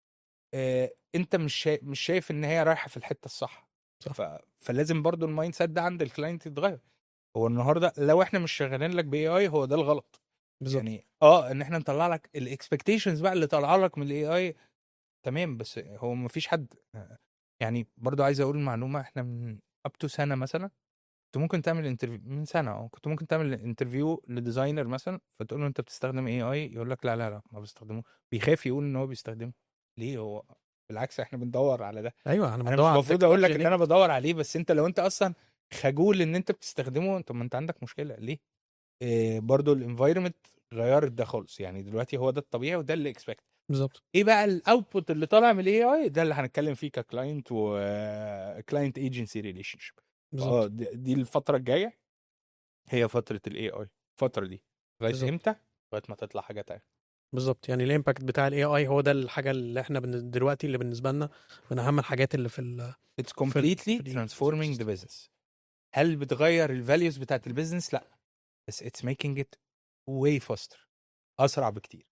اه انت مش شايف مش شايف ان هي رايحه في الحته الصح. صح. ف... فلازم برضو المايند سيت ده عند الكلاينت يتغير. هو النهارده لو احنا مش شغالين لك باي اي هو ده الغلط. بالظبط. يعني اه ان احنا نطلع لك الاكسبكتيشنز بقى اللي طالعه لك من الاي اي، تمام، بس هو ما فيش حد. يعني برضو عايز اقول معلومه، احنا من اب تو سنه مثلا كنت ممكن تعمل انترفيو من سنه اه كنت ممكن تعمل انترفيو لديزاينر مثلا، فتقول له انت بتستخدم اي اي، يقول لك لا لا لا ما بستخدمه، بيخاف يقول ان هو بيستخدمه. ليه؟ هو بالعكس احنا بندور على ده. ايوه انا انا بندور مش على المفروض اقول التكنولوجيا لك اللي ان انا انت. بدور عليه، بس انت لو انت اصلا خجول ان انت بتستخدمه، طب ما انت عندك مشكله ليه؟ إيه برضو الانفايرمنت غيرت ده خالص. يعني دلوقتي هو ده الطبيعي وده اللي اكسبكت. بالظبط. ايه بقى الاوتبوت اللي طالع من الاي اي ده اللي هنتكلم فيه ككلاينت وكلاينت ايجنسي ريليشن شيب. اه بالظبط. دي دي الفتره الجايه، هي فتره الاي اي. الفتره دي لغايه بالظبط. امتى؟ لغايه ما تطلع حاجه تانية. بالظبط. يعني الامباكت بتاع الاي اي هو ده الحاجه اللي احنا بن- دلوقتي اللي بالنسبه لنا من اهم الحاجات اللي في ال It's في ال completely في الايكو transforming the سيستم. business. هل بتغير الفاليوز بتاعت البيزنس؟ لا، بس it's making it way faster، اسرع بكتير.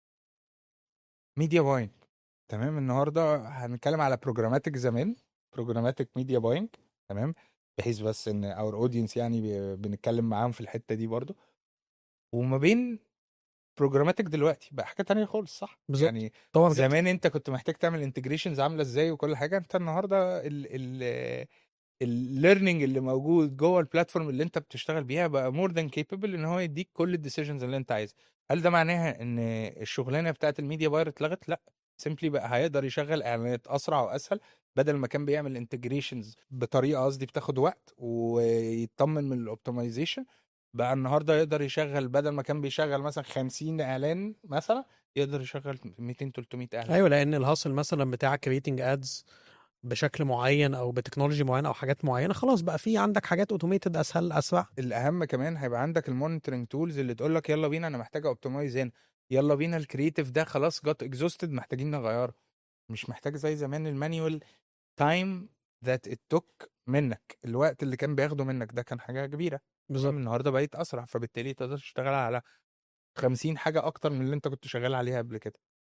ميديا باينج، تمام. النهارده هنتكلم على بروجراماتيك زمان، بروجراماتيك ميديا باينج، تمام، بحيث بس ان اور اودينس يعني ب- بنتكلم معاهم في الحته دي برضو. وما بين بروجراماتيك دلوقتي بقى حاجه تانية خالص، صح؟ بالظبط. يعني طبعا جدا. زمان انت كنت محتاج تعمل انتجريشنز عامله ازاي وكل حاجه، انت النهارده ال ال الليرنينج اللي موجود جوه البلاتفورم اللي انت بتشتغل بيها بقى مور ذان كيبل ان هو يديك كل الديسيجنز اللي انت عايزها. هل ده معناها ان الشغلانه بتاعت الميديا باير اتلغت؟ لا، سيمبلي بقى هيقدر يشغل اعلانات اسرع واسهل. بدل ما كان بيعمل انتجريشنز بطريقه قصدي بتاخد وقت ويطمن من الاوبتمايزيشن، بقى النهارده يقدر يشغل بدل ما كان بيشغل مثلا خمسين اعلان مثلا، يقدر يشغل ميتين تلتمية اعلان. ايوه لان الهاسل مثلا بتاع كريتنج ادز بشكل معين او بتكنولوجي معينه او حاجات معينه، خلاص بقى في عندك حاجات اوتوميتد اسهل اسرع. الاهم كمان هيبقى عندك المونيتورنج تولز اللي تقول لك يلا بينا انا محتاجه اوبتمايز هنا، يلا بينا الكرييتيف ده خلاص جات اكزوستد محتاجين نغيره. مش محتاج زي زمان المانيوال تايم ذات ات توك منك، الوقت اللي كان بياخده منك ده كان حاجه كبيره. تمام. بالظبط. النهارده بقيت اسرع، فبالتالي تقدر تشتغل على خمسين حاجه اكتر من اللي انت كنت شغال عليها قبل كده.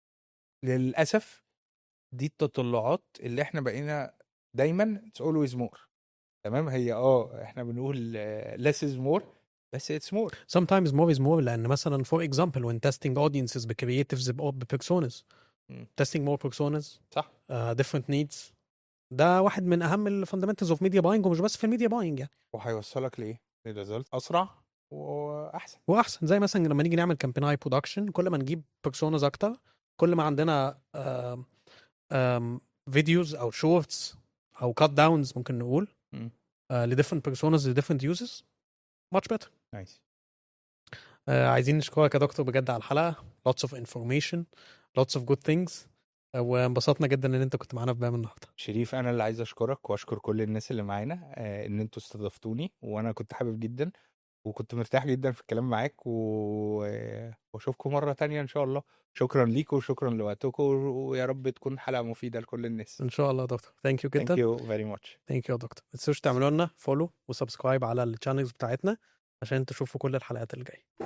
للاسف دي التطلعات اللي احنا بقينا دايما it's always more. تمام. هي اه احنا بنقول آه، less is more، بس it's more. sometimes more is more لان مثلا for example when testing audiences بcreatives بpersonas مم. testing more personas صح. uh, different needs ده واحد من اهم الفاندمنتالز اوف ميديا باينج، ومش بس في الميديا باينج يعني. وهيوصلك لايه؟ لريزلت اسرع واحسن. واحسن زي مثلا لما نيجي نعمل كامبين اي برودكشن، كل ما نجيب بيرسوناز اكتر، كل ما عندنا فيديوز او شورتس او كات داونز ممكن نقول مم. لديفرنت بيرسوناز لديفرنت يوزرز much better. نايس. uh, عايزين نشكرك يا دكتور بجد على الحلقه. lots of information lots of good things. uh, وانبسطنا جدا ان انت كنت معانا في بام النهارده. شريف، انا اللي عايز اشكرك واشكر كل الناس اللي معانا آه ان انتوا استضفتوني، وانا كنت حابب جدا. وكنت مرتاح جدا في الكلام معاك و... واشوفكم مرة تانية ان شاء الله. شكرا ليكم وشكرا لوقتكم، ويا رب تكون حلقة مفيدة لكل الناس. ان شاء الله يا دكتور. ثانك يو Thank جدا. you very much. ثانك يو يا دكتور. ما تنسوش تعملوا لنا فولو وسبسكرايب على الشانلز بتاعتنا عشان تشوفوا كل الحلقات اللي جايه.